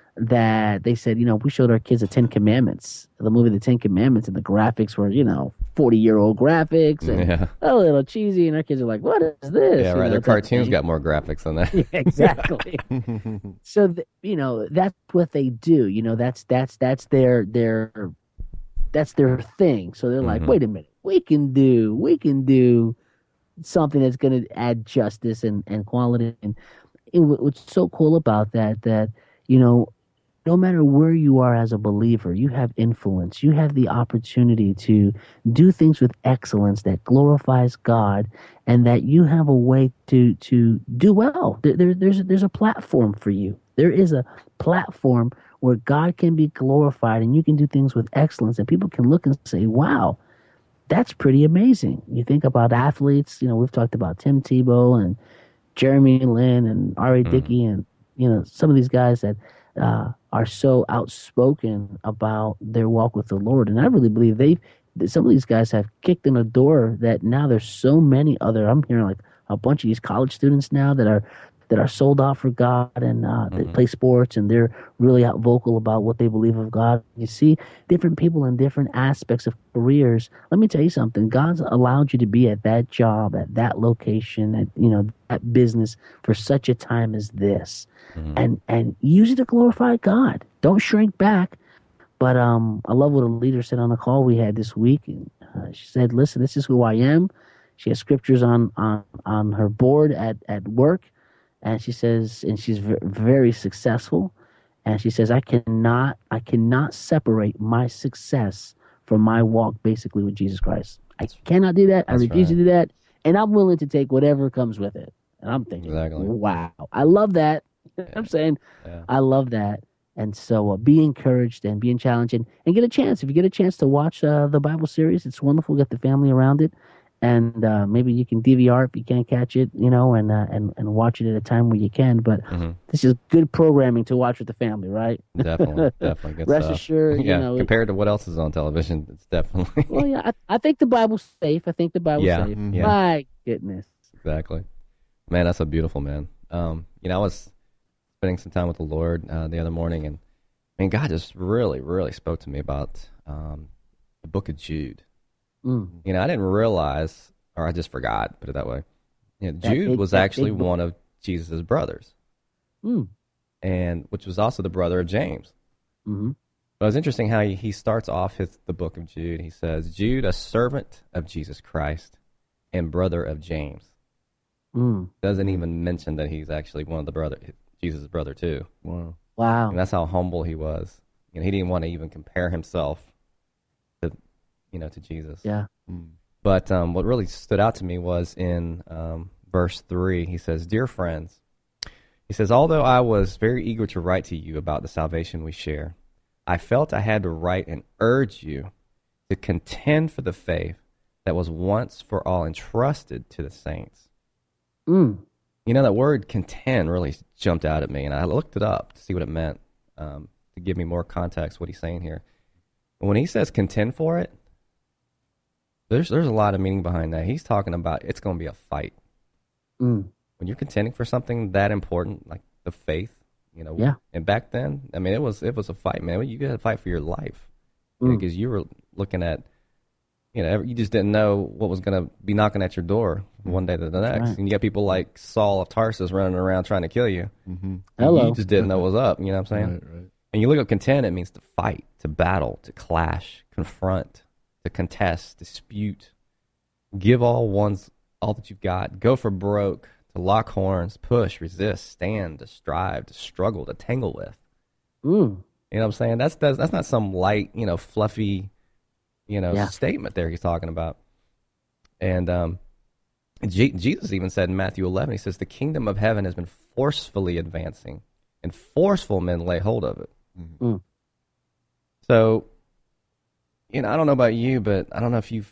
Speaker 2: that they said, you know, we showed our kids the Ten Commandments, the movie The Ten Commandments, and the graphics were, you know, forty year old graphics and
Speaker 3: Yeah.
Speaker 2: a little cheesy, and our kids are like, what is this?
Speaker 3: Yeah,
Speaker 2: You
Speaker 3: right.
Speaker 2: know,
Speaker 3: Their
Speaker 2: type of
Speaker 3: cartoons
Speaker 2: thing.
Speaker 3: got more graphics than that.
Speaker 2: Yeah, exactly. So th- you know that's what they do. You know that's that's that's their their that's their thing. So they're like,
Speaker 3: Mhm.
Speaker 2: wait a minute, we can do we can do something that's going to add justice and, and quality. And it, what's so cool about that that you know, no matter where you are as a believer, you have influence. You have the opportunity to do things with excellence that glorifies God, and that you have a way to to do well. There, there, there's there's a platform for you. There is a platform where God can be glorified, and you can do things with excellence, and people can look and say, "Wow, that's pretty amazing." You think about athletes. You know, we've talked about Tim Tebow and Jeremy Lin and R A. Dickey, and you know some of these guys that uh, are so outspoken about their walk with the Lord. And I really believe they, some of these guys have kicked in a door that now there's so many other. I'm hearing like a bunch of these college students now that are that are sold out for God, and uh, they play sports, and they're really out vocal about what they believe of God. You see different people in different aspects of careers. Let me tell you something. God's allowed you to be at that job, at that location, at you know that business for such a time as this,
Speaker 3: Mhm.
Speaker 2: and and use it to glorify God. Don't shrink back. But um, I love what a leader said on the call we had this week. And, uh, she said, "Listen, this is who I am." She has scriptures on on on her board at at work. And she says, and she's v- very successful. And she says, I cannot, I cannot separate my success from my walk basically with Jesus Christ. I cannot do that. I
Speaker 3: That's
Speaker 2: refuse
Speaker 3: right.
Speaker 2: to do that. And I'm willing to take whatever comes with it. And I'm thinking,
Speaker 3: Exactly.
Speaker 2: wow, I love that. I'm saying,
Speaker 3: Yeah.
Speaker 2: I love that. And so uh, be encouraged and be challenged and, and get a chance. If you get a chance to watch uh, the Bible series, it's wonderful. Get the family around it. And uh, maybe you can D V R if you can't catch it, you know, and uh, and and watch it at a time where you can. But
Speaker 3: Mm-hmm.
Speaker 2: this is good programming to watch with the family, right?
Speaker 3: Definitely, definitely. Good
Speaker 2: Rest
Speaker 3: stuff.
Speaker 2: assured,
Speaker 3: yeah,
Speaker 2: you know.
Speaker 3: compared to what else is on television, it's definitely.
Speaker 2: Well, yeah, I, I think the Bible's safe. I think the Bible's
Speaker 3: Yeah,
Speaker 2: safe.
Speaker 3: yeah.
Speaker 2: My goodness.
Speaker 3: Exactly. Man, that's so beautiful, man. Um, you know, I was spending some time with the Lord uh, the other morning, and I mean, God just really, really spoke to me about um, the book of Jude.
Speaker 2: Mm.
Speaker 3: You know, I didn't realize, or I just forgot, put it that way. You know,
Speaker 2: That
Speaker 3: Jude
Speaker 2: big-
Speaker 3: was
Speaker 2: that
Speaker 3: actually
Speaker 2: big book.
Speaker 3: one of Jesus' brothers,
Speaker 2: Mm.
Speaker 3: and which was also the brother of James.
Speaker 2: Mm-hmm.
Speaker 3: But it's interesting how he, he starts off his the book of Jude. He says, Jude, a servant of Jesus Christ and brother of James.
Speaker 2: Mm.
Speaker 3: Doesn't even mention that he's actually one of the brother, Jesus' brother too.
Speaker 5: Wow.
Speaker 2: Wow.
Speaker 3: And that's how humble he was. You know, he didn't want to even compare himself to, you know, to Jesus.
Speaker 2: Yeah.
Speaker 3: But um, what really stood out to me was in um, verse three. He says, "Dear friends," he says, "although I was very eager to write to you about the salvation we share, I felt I had to write and urge you to contend for the faith that was once for all entrusted to the saints."
Speaker 2: Mm.
Speaker 3: You know, that word contend really jumped out at me, and I looked it up to see what it meant, um, to give me more context what he's saying here. When he says contend for it, there's there's a lot of meaning behind that. He's talking about it's going to be a fight.
Speaker 2: Mm.
Speaker 3: When you're contending for something that important, like the faith, you know,
Speaker 2: Yeah.
Speaker 3: and back then, I mean, it was it was a fight, man. You got to fight for your life
Speaker 2: Mm.
Speaker 3: because you were looking at, you know, you just didn't know what was going to be knocking at your door one day to the next.
Speaker 2: right.
Speaker 3: And you got people like Saul of Tarsus running around trying to kill you.
Speaker 5: Mm-hmm.
Speaker 2: Hello.
Speaker 3: You just didn't know what was up. You know what I'm saying?
Speaker 5: Right, right.
Speaker 3: And you look at contend, it means to fight, to battle, to clash, confront, to contest, dispute, give all one's all that you've got, go for broke, to lock horns, push, resist, stand, to strive, to struggle, to tangle with.
Speaker 2: Mm.
Speaker 3: You know what I'm saying? That's that's, that's not some light, you know, fluffy, you know,
Speaker 2: Yeah.
Speaker 3: statement there he's talking about. And um, G- Jesus even said in Matthew eleven, he says, "The kingdom of heaven has been forcefully advancing, and forceful men lay hold of it."
Speaker 2: Mm.
Speaker 3: So, you know, I don't know about you, but I don't know if you've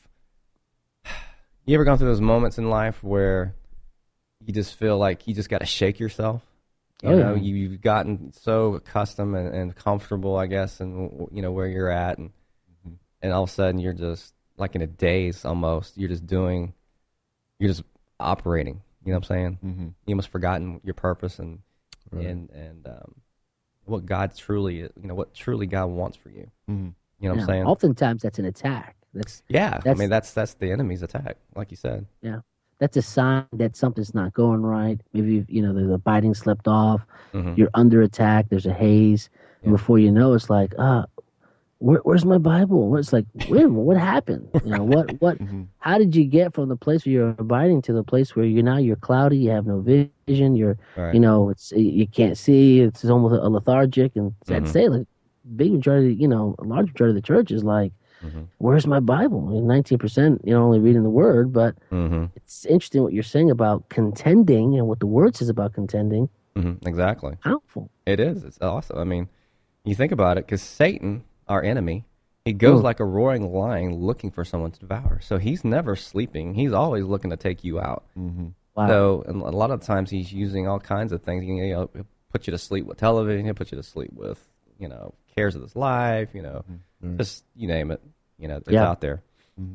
Speaker 3: you ever gone through those moments in life where you just feel like you just got to shake yourself. You
Speaker 2: Oh,
Speaker 3: know,
Speaker 2: yeah.
Speaker 3: you, you've gotten so accustomed and, and comfortable, I guess, and you know where you're at, and and all of a sudden you're just like in a daze almost. You're just doing, you're just operating. You know what I'm saying?
Speaker 5: Mm-hmm.
Speaker 3: You almost forgotten your purpose and
Speaker 5: Right.
Speaker 3: and and um, what God truly, you know, what truly God wants for you.
Speaker 5: Mm-hmm.
Speaker 3: You know what
Speaker 2: Yeah.
Speaker 3: I'm saying?
Speaker 2: Oftentimes that's an attack. That's
Speaker 3: Yeah, I
Speaker 2: That's-
Speaker 3: mean that's that's the enemy's attack, like you said.
Speaker 2: yeah. That's a sign that something's not going right. Maybe you know the, the biting slipped off.
Speaker 3: Mhm.
Speaker 2: You're under attack. There's a haze. And
Speaker 3: Yeah.
Speaker 2: before you know, it's like, ah, where, where's my Bible? Where's like, wait a minute, what happened? You know, what, what,
Speaker 5: Mm-hmm.
Speaker 2: how did you get from the place where you're abiding to the place where you're now you're cloudy, you have no vision, you're,
Speaker 3: Right.
Speaker 2: you know, it's you can't see, it's almost a lethargic, and sad to
Speaker 3: Mhm.
Speaker 2: say, like, big majority, you know, a large majority of the church is like,
Speaker 3: Mhm.
Speaker 2: where's my Bible? I mean, nineteen percent, you know, only reading the Word, but
Speaker 3: Mhm.
Speaker 2: it's interesting what you're saying about contending and what the Word says about contending.
Speaker 3: Mhm. Exactly.
Speaker 2: Powerful.
Speaker 3: It is. It's awesome. I mean, you think about it, because Satan, our enemy, he goes
Speaker 2: Mm.
Speaker 3: like a roaring lion looking for someone to devour. So he's never sleeping. He's always looking to take you out.
Speaker 5: Mm-hmm.
Speaker 2: Wow.
Speaker 3: So and a lot of times he's using all kinds of things. You know, he'll put you to sleep with television. He'll put you to sleep with, you know, cares of this life. You know,
Speaker 5: Mm-hmm.
Speaker 3: just you name it. You know, it's
Speaker 2: Yeah.
Speaker 3: out there.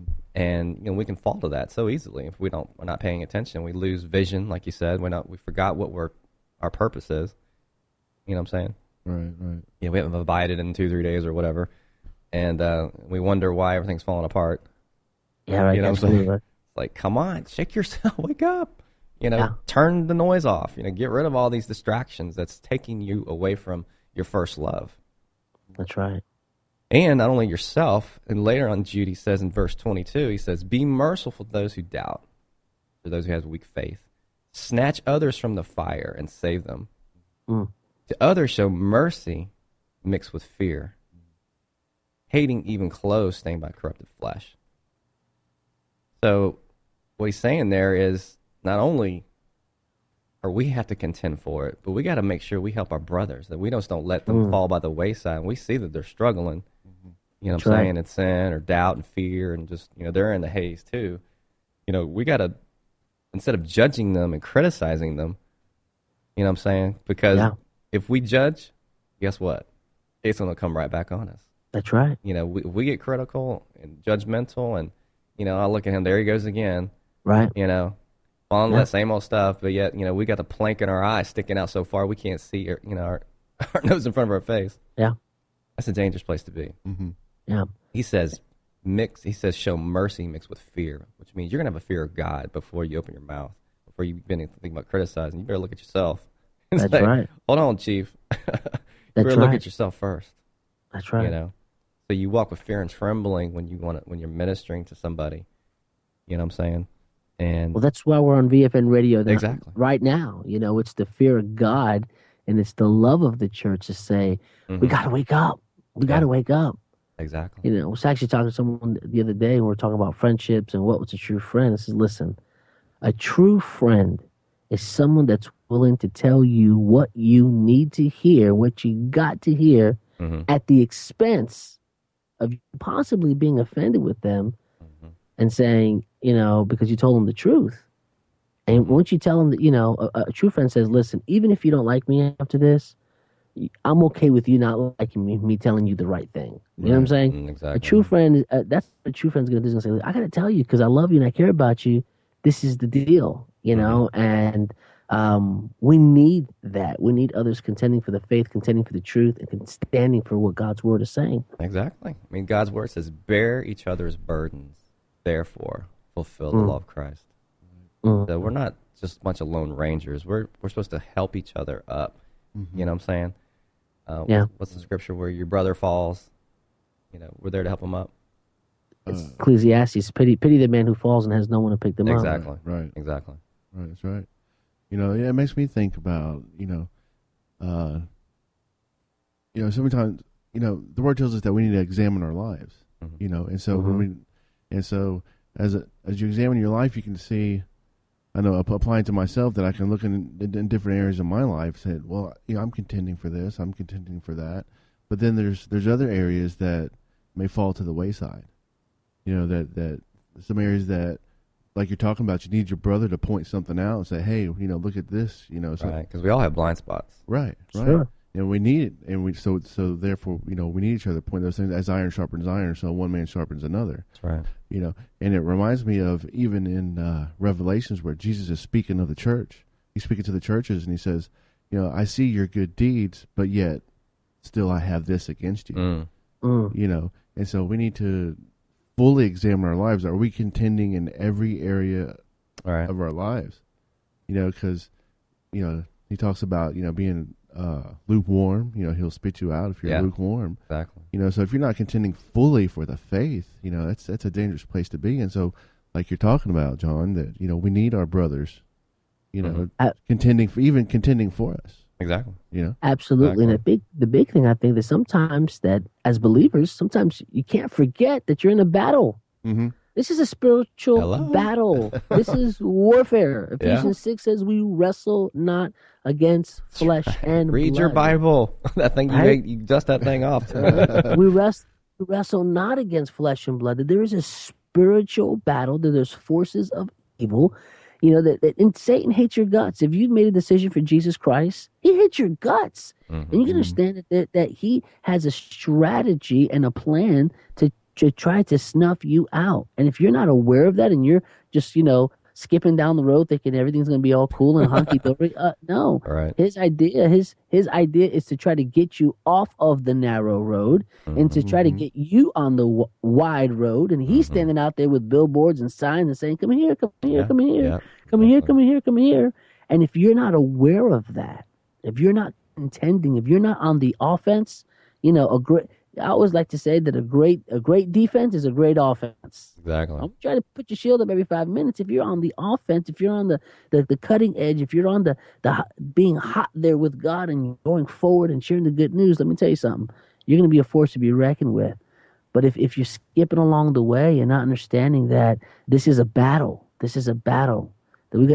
Speaker 3: And you know we can fall to that so easily if we don't. We're not paying attention. We lose vision, like you said. We're not. We forgot what we're our purpose is. You know what I'm saying?
Speaker 5: Right, right.
Speaker 3: Yeah, we haven't abided in two, three days or whatever, and uh, we wonder why everything's falling apart.
Speaker 2: Yeah, right.
Speaker 3: You know what I'm
Speaker 2: absolutely
Speaker 3: saying?
Speaker 2: right.
Speaker 3: It's like, come on, shake yourself, wake up. You know,
Speaker 2: Yeah.
Speaker 3: turn the noise off. You know, get rid of all these distractions that's taking you away from your first love.
Speaker 2: That's right.
Speaker 3: And not only yourself, and later on Jude, he says in verse twenty-two, he says, be merciful to those who doubt, to those who have weak faith. Snatch others from the fire and save them.
Speaker 2: Mm.
Speaker 3: To others show mercy mixed with fear, hating even clothes stained by corrupted flesh. So what he's saying there is not only or we have to contend for it, but we got to make sure we help our brothers, that we just don't let them
Speaker 2: Mm.
Speaker 3: fall by the wayside. We see that they're struggling, you know what
Speaker 2: That's
Speaker 3: I'm
Speaker 2: right.
Speaker 3: saying, in sin or doubt and fear, and just, you know, they're in the haze too. You know, we got to, instead of judging them and criticizing them, you know what I'm saying? Because
Speaker 2: Yeah.
Speaker 3: if we judge, guess what? It's going to come right back on us.
Speaker 2: That's right.
Speaker 3: You know, we, we get critical and judgmental, and, you know, I look at him, there he goes again,
Speaker 2: Right.
Speaker 3: you know, on
Speaker 2: Yeah.
Speaker 3: that same old stuff, but yet, you know, we got the plank in our eye sticking out so far we can't see, our, you know, our, our nose in front of our face.
Speaker 2: Yeah.
Speaker 3: That's a dangerous place to be.
Speaker 10: Mm-hmm.
Speaker 2: Yeah.
Speaker 3: He says, mix, he says, show mercy mixed with fear, which means you're going to have a fear of God before you open your mouth, before you begin to think about criticizing. You better look at yourself. It's
Speaker 2: That's
Speaker 3: like,
Speaker 2: right.
Speaker 3: Hold on, Chief. you
Speaker 2: That's
Speaker 3: better look
Speaker 2: right.
Speaker 3: at yourself first.
Speaker 2: That's right.
Speaker 3: You know, so you walk with fear and trembling when you want to, when you're ministering to somebody. You know what I'm saying? And
Speaker 2: Well, that's why we're on V F N Radio now,
Speaker 3: Exactly.
Speaker 2: right now. You know, it's the fear of God and it's the love of the church to say, we got to wake up. We got to wake up.
Speaker 3: exactly.
Speaker 2: You know, I was actually talking to someone the other day and we were talking about friendships and what was a true friend. I said, listen, a true friend is someone that's willing to tell you what you need to hear, what you got to hear,
Speaker 3: Mhm.
Speaker 2: at the expense of possibly being offended with them and saying, you know, because you told them the truth. And once you tell them that, you know, a, a true friend says, listen, even if you don't like me after this, I'm okay with you not liking me, me telling you the right thing. You know what I'm saying?
Speaker 3: Mm,
Speaker 2: A
Speaker 3: exactly.
Speaker 2: true friend, uh, that's what a true friend's going to do. Is gonna say, I got to tell you because I love you and I care about you. This is the deal, you know? And um, we need that. We need others contending for the faith, contending for the truth, and con- standing for what God's word is saying.
Speaker 3: Exactly. I mean, God's word says, bear each other's burdens, therefore fulfill the
Speaker 2: Mm.
Speaker 3: law of Christ.
Speaker 2: Mm.
Speaker 3: So we're not just a bunch of lone rangers. We're we're supposed to help each other up. You know what I'm saying? Uh,
Speaker 2: Yeah.
Speaker 3: What's the scripture where your brother falls? You know, we're there to help him up.
Speaker 2: It's Ecclesiastes, pity, pity the man who falls and has no one to pick them up.
Speaker 3: Exactly.
Speaker 10: Right.
Speaker 3: Exactly.
Speaker 10: Right, that's right. You know, yeah, it makes me think about, you know, uh, you know, sometimes, you know, the word tells us that we need to examine our lives,
Speaker 3: Mhm.
Speaker 10: you know, and so when we, and so as a, as you examine your life, you can see, I know, app- applying to myself, that I can look in, in, in different areas of my life, say, well, you know, I'm contending for this, I'm contending for that, but then there's there's other areas that may fall to the wayside, you know, that that some areas that, like you're talking about, you need your brother to point something out and say, hey, you know, look at this, you know. So,
Speaker 3: Right. Because we all have blind spots.
Speaker 10: right, right.
Speaker 2: Sure.
Speaker 10: And we need it, and we so so therefore, you know, we need each other to point those things, as iron sharpens iron, so one man sharpens another.
Speaker 3: That's right.
Speaker 10: You know, and it reminds me of even in uh, Revelations where Jesus is speaking of the church. He's speaking to the churches, and he says, you know, I see your good deeds, but yet still I have this against you.
Speaker 3: Mm.
Speaker 2: Mm.
Speaker 10: You know, and so we need to fully examine our lives. Are we contending in every area
Speaker 3: All right.
Speaker 10: of our lives? You know, because, you know, he talks about, you know, being uh, lukewarm. You know, he'll spit you out if you're
Speaker 3: Yeah.
Speaker 10: lukewarm.
Speaker 3: Exactly.
Speaker 10: You know, so if you're not contending fully for the faith, you know, that's that's a dangerous place to be. And so, like you're talking about, John, that, you know, we need our brothers, you know,
Speaker 3: Mhm.
Speaker 2: Uh,
Speaker 10: contending for, even contending for us,
Speaker 3: Exactly.
Speaker 10: you know.
Speaker 2: Absolutely. And the
Speaker 3: Exactly.
Speaker 2: big the big thing I think that sometimes that as believers, sometimes you can't forget that you're in a battle.
Speaker 10: Mm-hmm.
Speaker 2: This is a spiritual
Speaker 3: Hello?
Speaker 2: battle. This is warfare.
Speaker 3: Yeah.
Speaker 2: Ephesians six says we wrestle not against flesh and
Speaker 3: Read your
Speaker 2: blood.
Speaker 3: Bible. That thing, you,
Speaker 2: Right?
Speaker 3: ate- you dust that thing off.
Speaker 2: we wrestle, we wrestle not against flesh and blood. That there is a spiritual battle. That there's forces of evil. You know that, that and Satan hates your guts. If you've made a decision for Jesus Christ, he hates your guts, and you can understand that, that that he has a strategy and a plan to to try to snuff you out. And if you're not aware of that, and you're just you know skipping down the road thinking everything's going to be all cool and hunky dory, uh, no.
Speaker 3: All right.
Speaker 2: His idea, his his idea is to try to get you off of the narrow road and to try to get you on the w- wide road. And he's standing out there with billboards and signs and saying, "Come here, come here,
Speaker 3: Yeah.
Speaker 2: come here,
Speaker 3: Yeah.
Speaker 2: come here, come here, come here." And if you're not aware of that, if you're not intending, if you're not on the offense, you know, a great. I always like to say that a great a great defense is a great offense.
Speaker 3: Exactly.
Speaker 2: Don't try to put your shield up every five minutes. If you're on the offense, if you're on the, the, the cutting edge, if you're on the, the hot- being hot there with God and going forward and sharing the good news, let me tell you something. You're going to be a force to be reckoned with. But if, if you're skipping along the way and not understanding that this is a battle, this is a battle, that we got to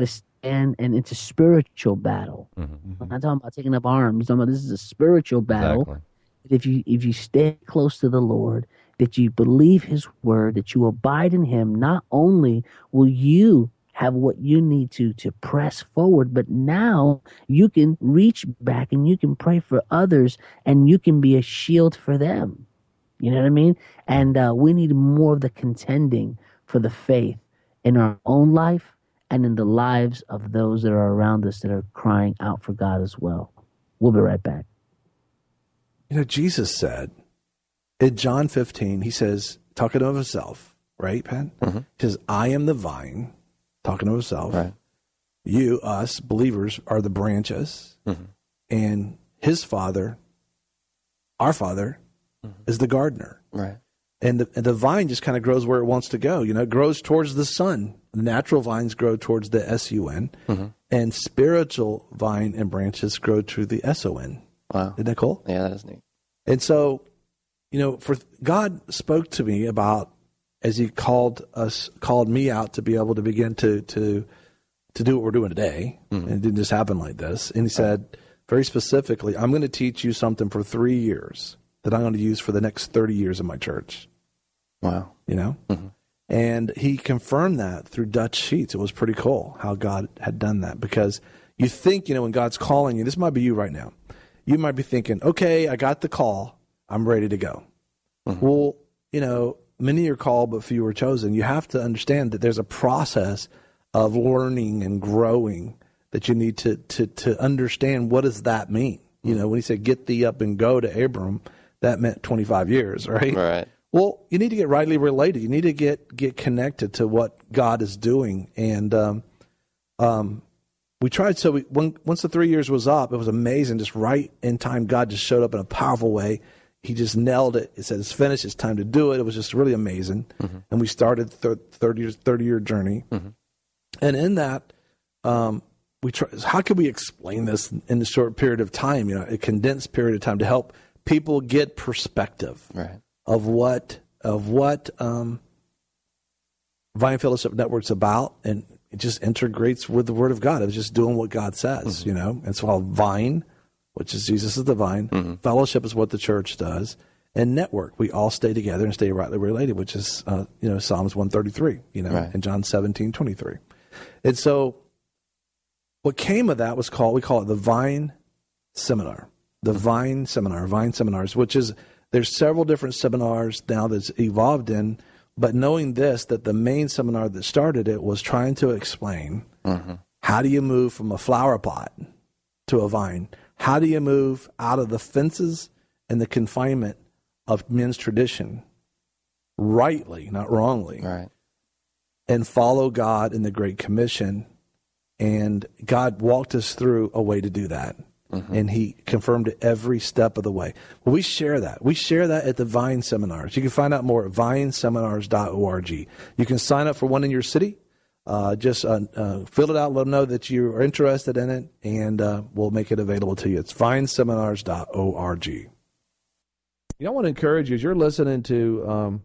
Speaker 2: and it's a spiritual battle.
Speaker 3: Mm-hmm.
Speaker 2: I'm not talking about taking up arms. I'm talking about this is a spiritual battle.
Speaker 3: Exactly.
Speaker 2: If you if you stay close to the Lord, that you believe His word, that you abide in Him, not only will you have what you need to to press forward, but now you can reach back and you can pray for others, and you can be a shield for them. You know what I mean? And uh, we need more of the contending for the faith in our own life and in the lives of those that are around us that are crying out for God as well. We'll be right back.
Speaker 5: You know, Jesus said in John fifteen, he says, talking of himself, right, Pat?
Speaker 3: Mm-hmm.
Speaker 5: He says, I am the vine, talking of himself.
Speaker 3: Right.
Speaker 5: You, us, believers, are the branches.
Speaker 3: Mm-hmm.
Speaker 5: And his Father, our Father, mm-hmm. is the gardener.
Speaker 3: Right.
Speaker 5: And the, and the vine just kind of grows where it wants to go. You know, it grows towards the sun. Natural vines grow towards the S U N. Mm-hmm. And spiritual vine and branches grow to the S O N.
Speaker 3: Wow.
Speaker 5: Isn't that cool?
Speaker 3: Yeah, that is neat.
Speaker 5: And so, you know, for God spoke to me about, as he called us, called me out to be able to begin to to to do what we're doing today. Mm-hmm. And it didn't just happen like this. And he said, very specifically, I'm going to teach you something for three years that I'm going to use for the next thirty years of my church.
Speaker 3: Wow.
Speaker 5: You know? Mm-hmm. And he confirmed that through Dutch Sheets. It was pretty cool how God had done that, because you think, you know, when God's calling you, this might be you right now. You might be thinking, okay, I got the call. I'm ready to go. Mm-hmm. Well, you know, many are called, but few are chosen. You have to understand that there's a process of learning and growing that you need to to to understand. What does that mean? Mm-hmm. You know, when he said, get thee up and go to Abram, that meant twenty-five years, right?
Speaker 3: Right.
Speaker 5: Well, you need to get rightly related. You need to get get connected to what God is doing. And um, um, we tried. So we, when, once the three years was up, it was amazing. Just right in time, God just showed up in a powerful way. He just nailed it. He said, it's finished. It's time to do it. It was just really amazing. Mm-hmm. And we started the thirty-year journey. Mm-hmm. And in that, um, we try, how can we explain this in a short period of time, you know, a condensed period of time, to help people get perspective
Speaker 3: right.
Speaker 5: of what of what um, Vine Fellowship Network's about, and it just integrates with the Word of God. It was just doing what God says, mm-hmm. you know. It's called Vine, which is Jesus is the vine. Mm-hmm. Fellowship is what the church does. And network, we all stay together and stay rightly related, which is, uh, you know, Psalms one thirty-three, you know, right. and John seventeen twenty-three. And so what came of that was called, we call it the Vine Seminar. The mm-hmm. Vine Seminar, Vine Seminars, which is, there's several different seminars now that's evolved in, but knowing this, that the main seminar that started it was trying to explain mm-hmm. how do you move from a flower pot to a vine? How do you move out of the fences and the confinement of men's tradition, rightly, not wrongly,
Speaker 3: right.
Speaker 5: and follow God in the Great Commission? And God walked us through a way to do that. Mm-hmm. And he confirmed it every step of the way. Well, we share that. We share that at the Vine Seminars. You can find out more at vine seminars dot org. You can sign up for one in your city. Uh, just uh, uh, fill it out, let them know that you are interested in it, and uh, we'll make it available to you. It's vine seminars dot org. You know, I want to encourage you, as you're listening to um,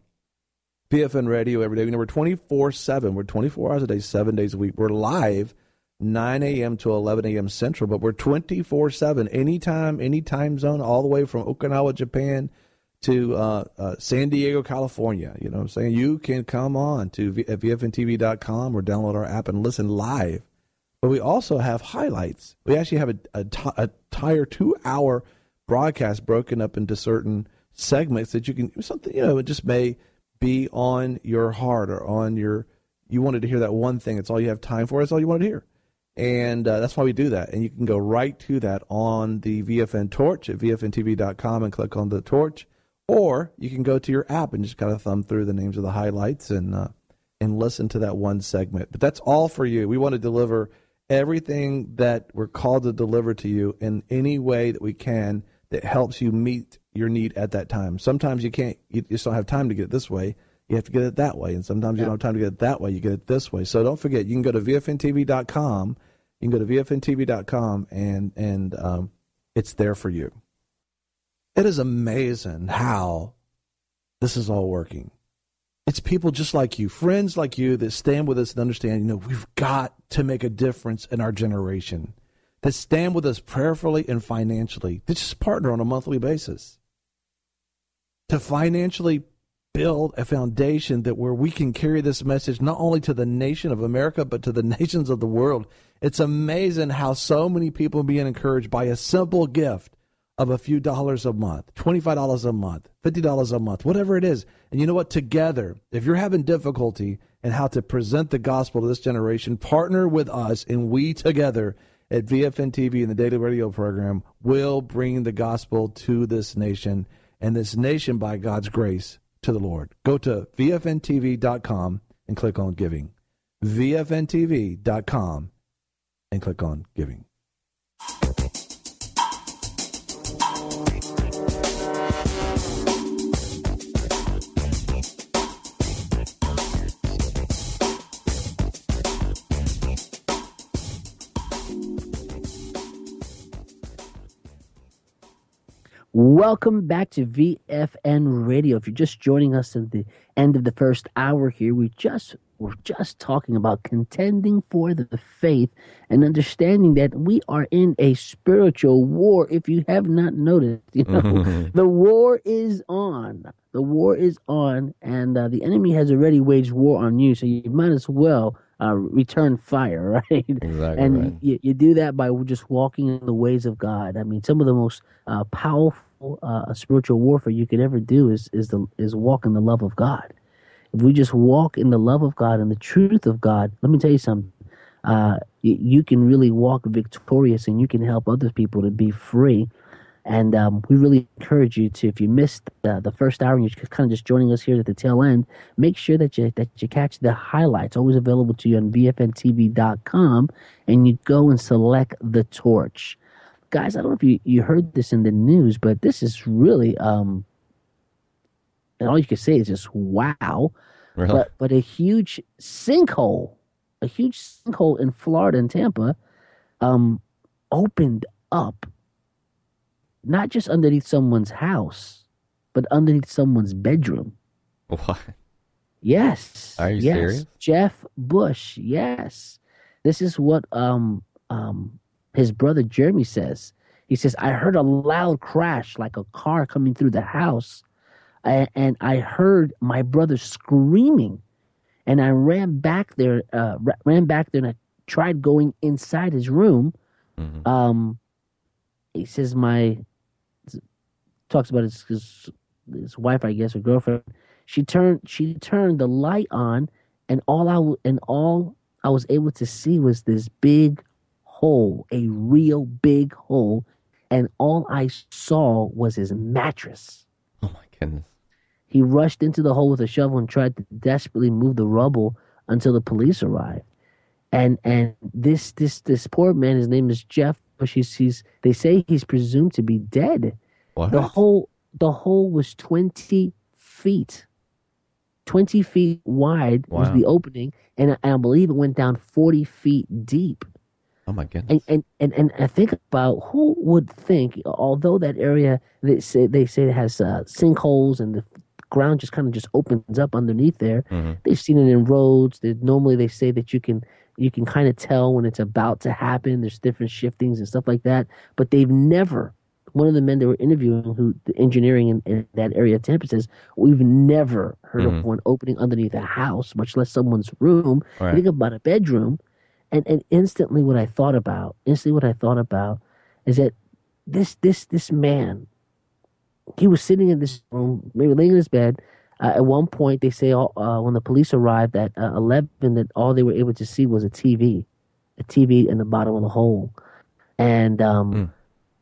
Speaker 5: P F N Radio every day, you know, we're twenty-four seven. We're twenty-four hours a day, seven days a week. We're live nine a.m. to eleven a.m. Central, but we're twenty-four seven, anytime, any time zone, all the way from Okinawa, Japan, to uh, uh, San Diego, California. You know what I'm saying? You can come on to v- at v f n t v dot com or download our app and listen live. But we also have highlights. We actually have a, a, t- a entire two-hour broadcast broken up into certain segments that you can, something, you know, it just may be on your heart or on your, you wanted to hear that one thing. It's all you have time for. That's all you wanted to hear. And uh, that's why we do that. And you can go right to that on the V F N Torch at v f n t v dot com and click on the torch. Or you can go to your app and just kind of thumb through the names of the highlights and uh, and listen to that one segment. But that's all for you. We want to deliver everything that we're called to deliver to you in any way that we can that helps you meet your need at that time. Sometimes you can't, you just don't have time to get it this way. You have to get it that way. And sometimes yeah. you don't have time to get it that way. You get it this way. So don't forget, you can go to v f n t v dot com. You can go to v f n t v dot com and, and um, it's there for you. It is amazing how this is all working. It's people just like you, friends like you that stand with us and understand, you know, we've got to make a difference in our generation, that stand with us prayerfully and financially, that just partner on a monthly basis to financially build a foundation that where we can carry this message not only to the nation of America, but to the nations of the world. It's amazing how so many people are being encouraged by a simple gift of a few dollars a month, twenty-five dollars a month, fifty dollars a month, whatever it is. And you know what? Together, if you're having difficulty in how to present the gospel to this generation, partner with us, and we together at V F N T V and the Daily Radio program will bring the gospel to this nation, and this nation, by God's grace, to the Lord. Go to V F N T V dot com and click on giving. V F N T V dot com and click on giving.
Speaker 2: Welcome back to V F N Radio. If you're just joining us at the end of the first hour here, we just we're just talking about contending for the faith and understanding that we are in a spiritual war. If you have not noticed, you know, the war is on. The war is on, and uh, the enemy has already waged war on you. So you might as well uh, return fire, right?
Speaker 3: Exactly
Speaker 2: and
Speaker 3: right.
Speaker 2: You, you do that by just walking in the ways of God. I mean, some of the most uh, powerful uh, spiritual warfare you could ever do is is the is walk in the love of God. If we just walk in the love of God and the truth of God, let me tell you something. Uh, you, you can really walk victorious, and you can help other people to be free. And um, we really encourage you to, if you missed uh, the first hour and you're kind of just joining us here at the tail end, make sure that you that you catch the highlights, always available to you on V F N T V dot com, and you go and select the torch. Guys, I don't know if you, you heard this in the news, but this is really, um, and all you can say is just wow.
Speaker 3: Really?
Speaker 2: But, but a huge sinkhole, a huge sinkhole in Florida and Tampa um, opened up. Not just underneath someone's house, but underneath someone's bedroom.
Speaker 3: What?
Speaker 2: Yes.
Speaker 3: Are you
Speaker 2: yes.
Speaker 3: serious?
Speaker 2: Jeff Bush, yes. This is what um um his brother Jeremy says. He says, I heard a loud crash like a car coming through the house, and, and I heard my brother screaming, and I ran back there, uh, ran back there, and I tried going inside his room.
Speaker 3: Mm-hmm.
Speaker 2: Um, he says my talks about his, his his wife, I guess, or girlfriend. She turned she turned the light on, and all I w- and all I was able to see was this big hole, a real big hole, and all I saw was his mattress.
Speaker 3: Oh my goodness!
Speaker 2: He rushed into the hole with a shovel and tried to desperately move the rubble until the police arrived. And and this this this poor man, his name is Jeff. But she's, he's, they say he's presumed to be dead.
Speaker 3: What?
Speaker 2: The hole, the hole was twenty feet. twenty feet wide
Speaker 3: Wow.
Speaker 2: was the opening, and I, and I believe it went down forty feet deep.
Speaker 3: Oh my goodness!
Speaker 2: And and, and, and I think about who would think, although that area, they say, they say it has uh, sinkholes and the ground just kind of just opens up underneath there.
Speaker 3: Mm-hmm.
Speaker 2: They've seen it in roads. They, normally they say that you can you can kind of tell when it's about to happen. There's different shiftings and stuff like that. But they've never, one of the men they were interviewing, who the engineering in, in that area of Tampa, says, we've never heard
Speaker 3: Mm-hmm.
Speaker 2: of one opening underneath a house, much less someone's room.
Speaker 3: Right.
Speaker 2: You think about a bedroom, and, and instantly what I thought about, instantly what I thought about is that this this this man, he was sitting in this room, maybe laying in his bed. Uh, at one point, they say uh, when the police arrived at uh, eleven, that all they were able to see was a T V, a T V in the bottom of the hole, and um,
Speaker 3: Mm.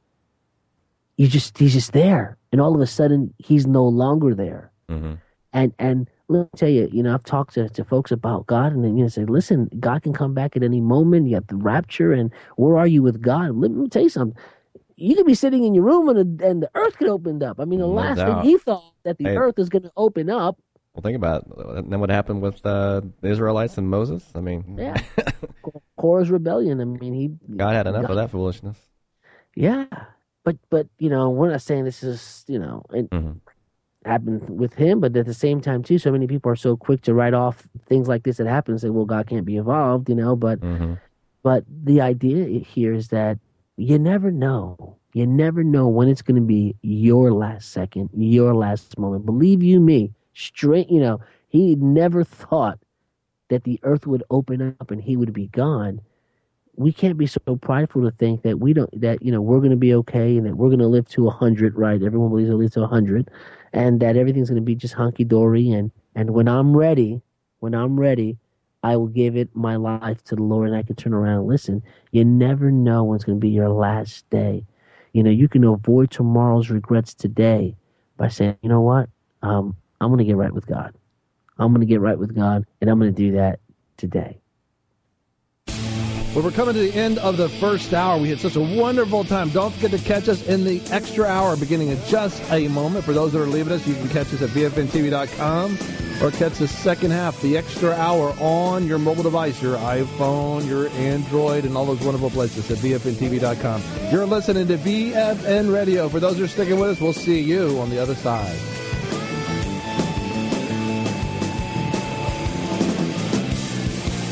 Speaker 2: you just he's just there, and all of a sudden he's no longer there.
Speaker 3: Mm-hmm.
Speaker 2: And and let me tell you, you know, I've talked to, to folks about God, and they you know say, listen, God can come back at any moment. You got the rapture, and where are you with God? Let me tell you something. You could be sitting in your room and the, and the earth could open up. I mean, the
Speaker 3: No
Speaker 2: last
Speaker 3: doubt.
Speaker 2: thing he thought that the
Speaker 3: Hey.
Speaker 2: earth is going to open up.
Speaker 3: Well, think about it. And then what happened with uh, the Israelites and Moses? I mean,
Speaker 2: Yeah, Korah's rebellion. I mean, he
Speaker 3: God had enough
Speaker 2: God-
Speaker 3: of that foolishness.
Speaker 2: Yeah, but but you know, we're not saying this is you know, and
Speaker 3: Mm-hmm.
Speaker 2: happened with him, but at the same time too, so many people are so quick to write off things like this that happen and say, well, God can't be involved, you know, but
Speaker 3: Mm-hmm.
Speaker 2: but the idea here is that you never know. You never know when it's going to be your last second, your last moment. Believe you me, straight, you know, he never thought that the earth would open up and he would be gone. We can't be so prideful to think that we don't, that, you know, we're going to be okay and that we're going to live to a hundred, right? Everyone believes they'll live to a hundred, and that everything's going to be just hunky dory. And, and when I'm ready, when I'm ready, I will give it my life to the Lord, and I can turn around and listen. You never know when it's going to be your last day. You know, you can avoid tomorrow's regrets today by saying, you know what, um, I'm going to get right with God. I'm going to get right with God, and I'm going to do that today.
Speaker 1: Well, we're coming to the end of the first hour. We had such a wonderful time. Don't forget to catch us in the extra hour beginning in just a moment. For those that are leaving us, you can catch us at V F N T V dot com or catch the second half, the extra hour, on your mobile device, your iPhone, your Android, and all those wonderful places at V F N T V dot com. You're listening to V F N Radio. For those who are sticking with us, we'll see you on the other side.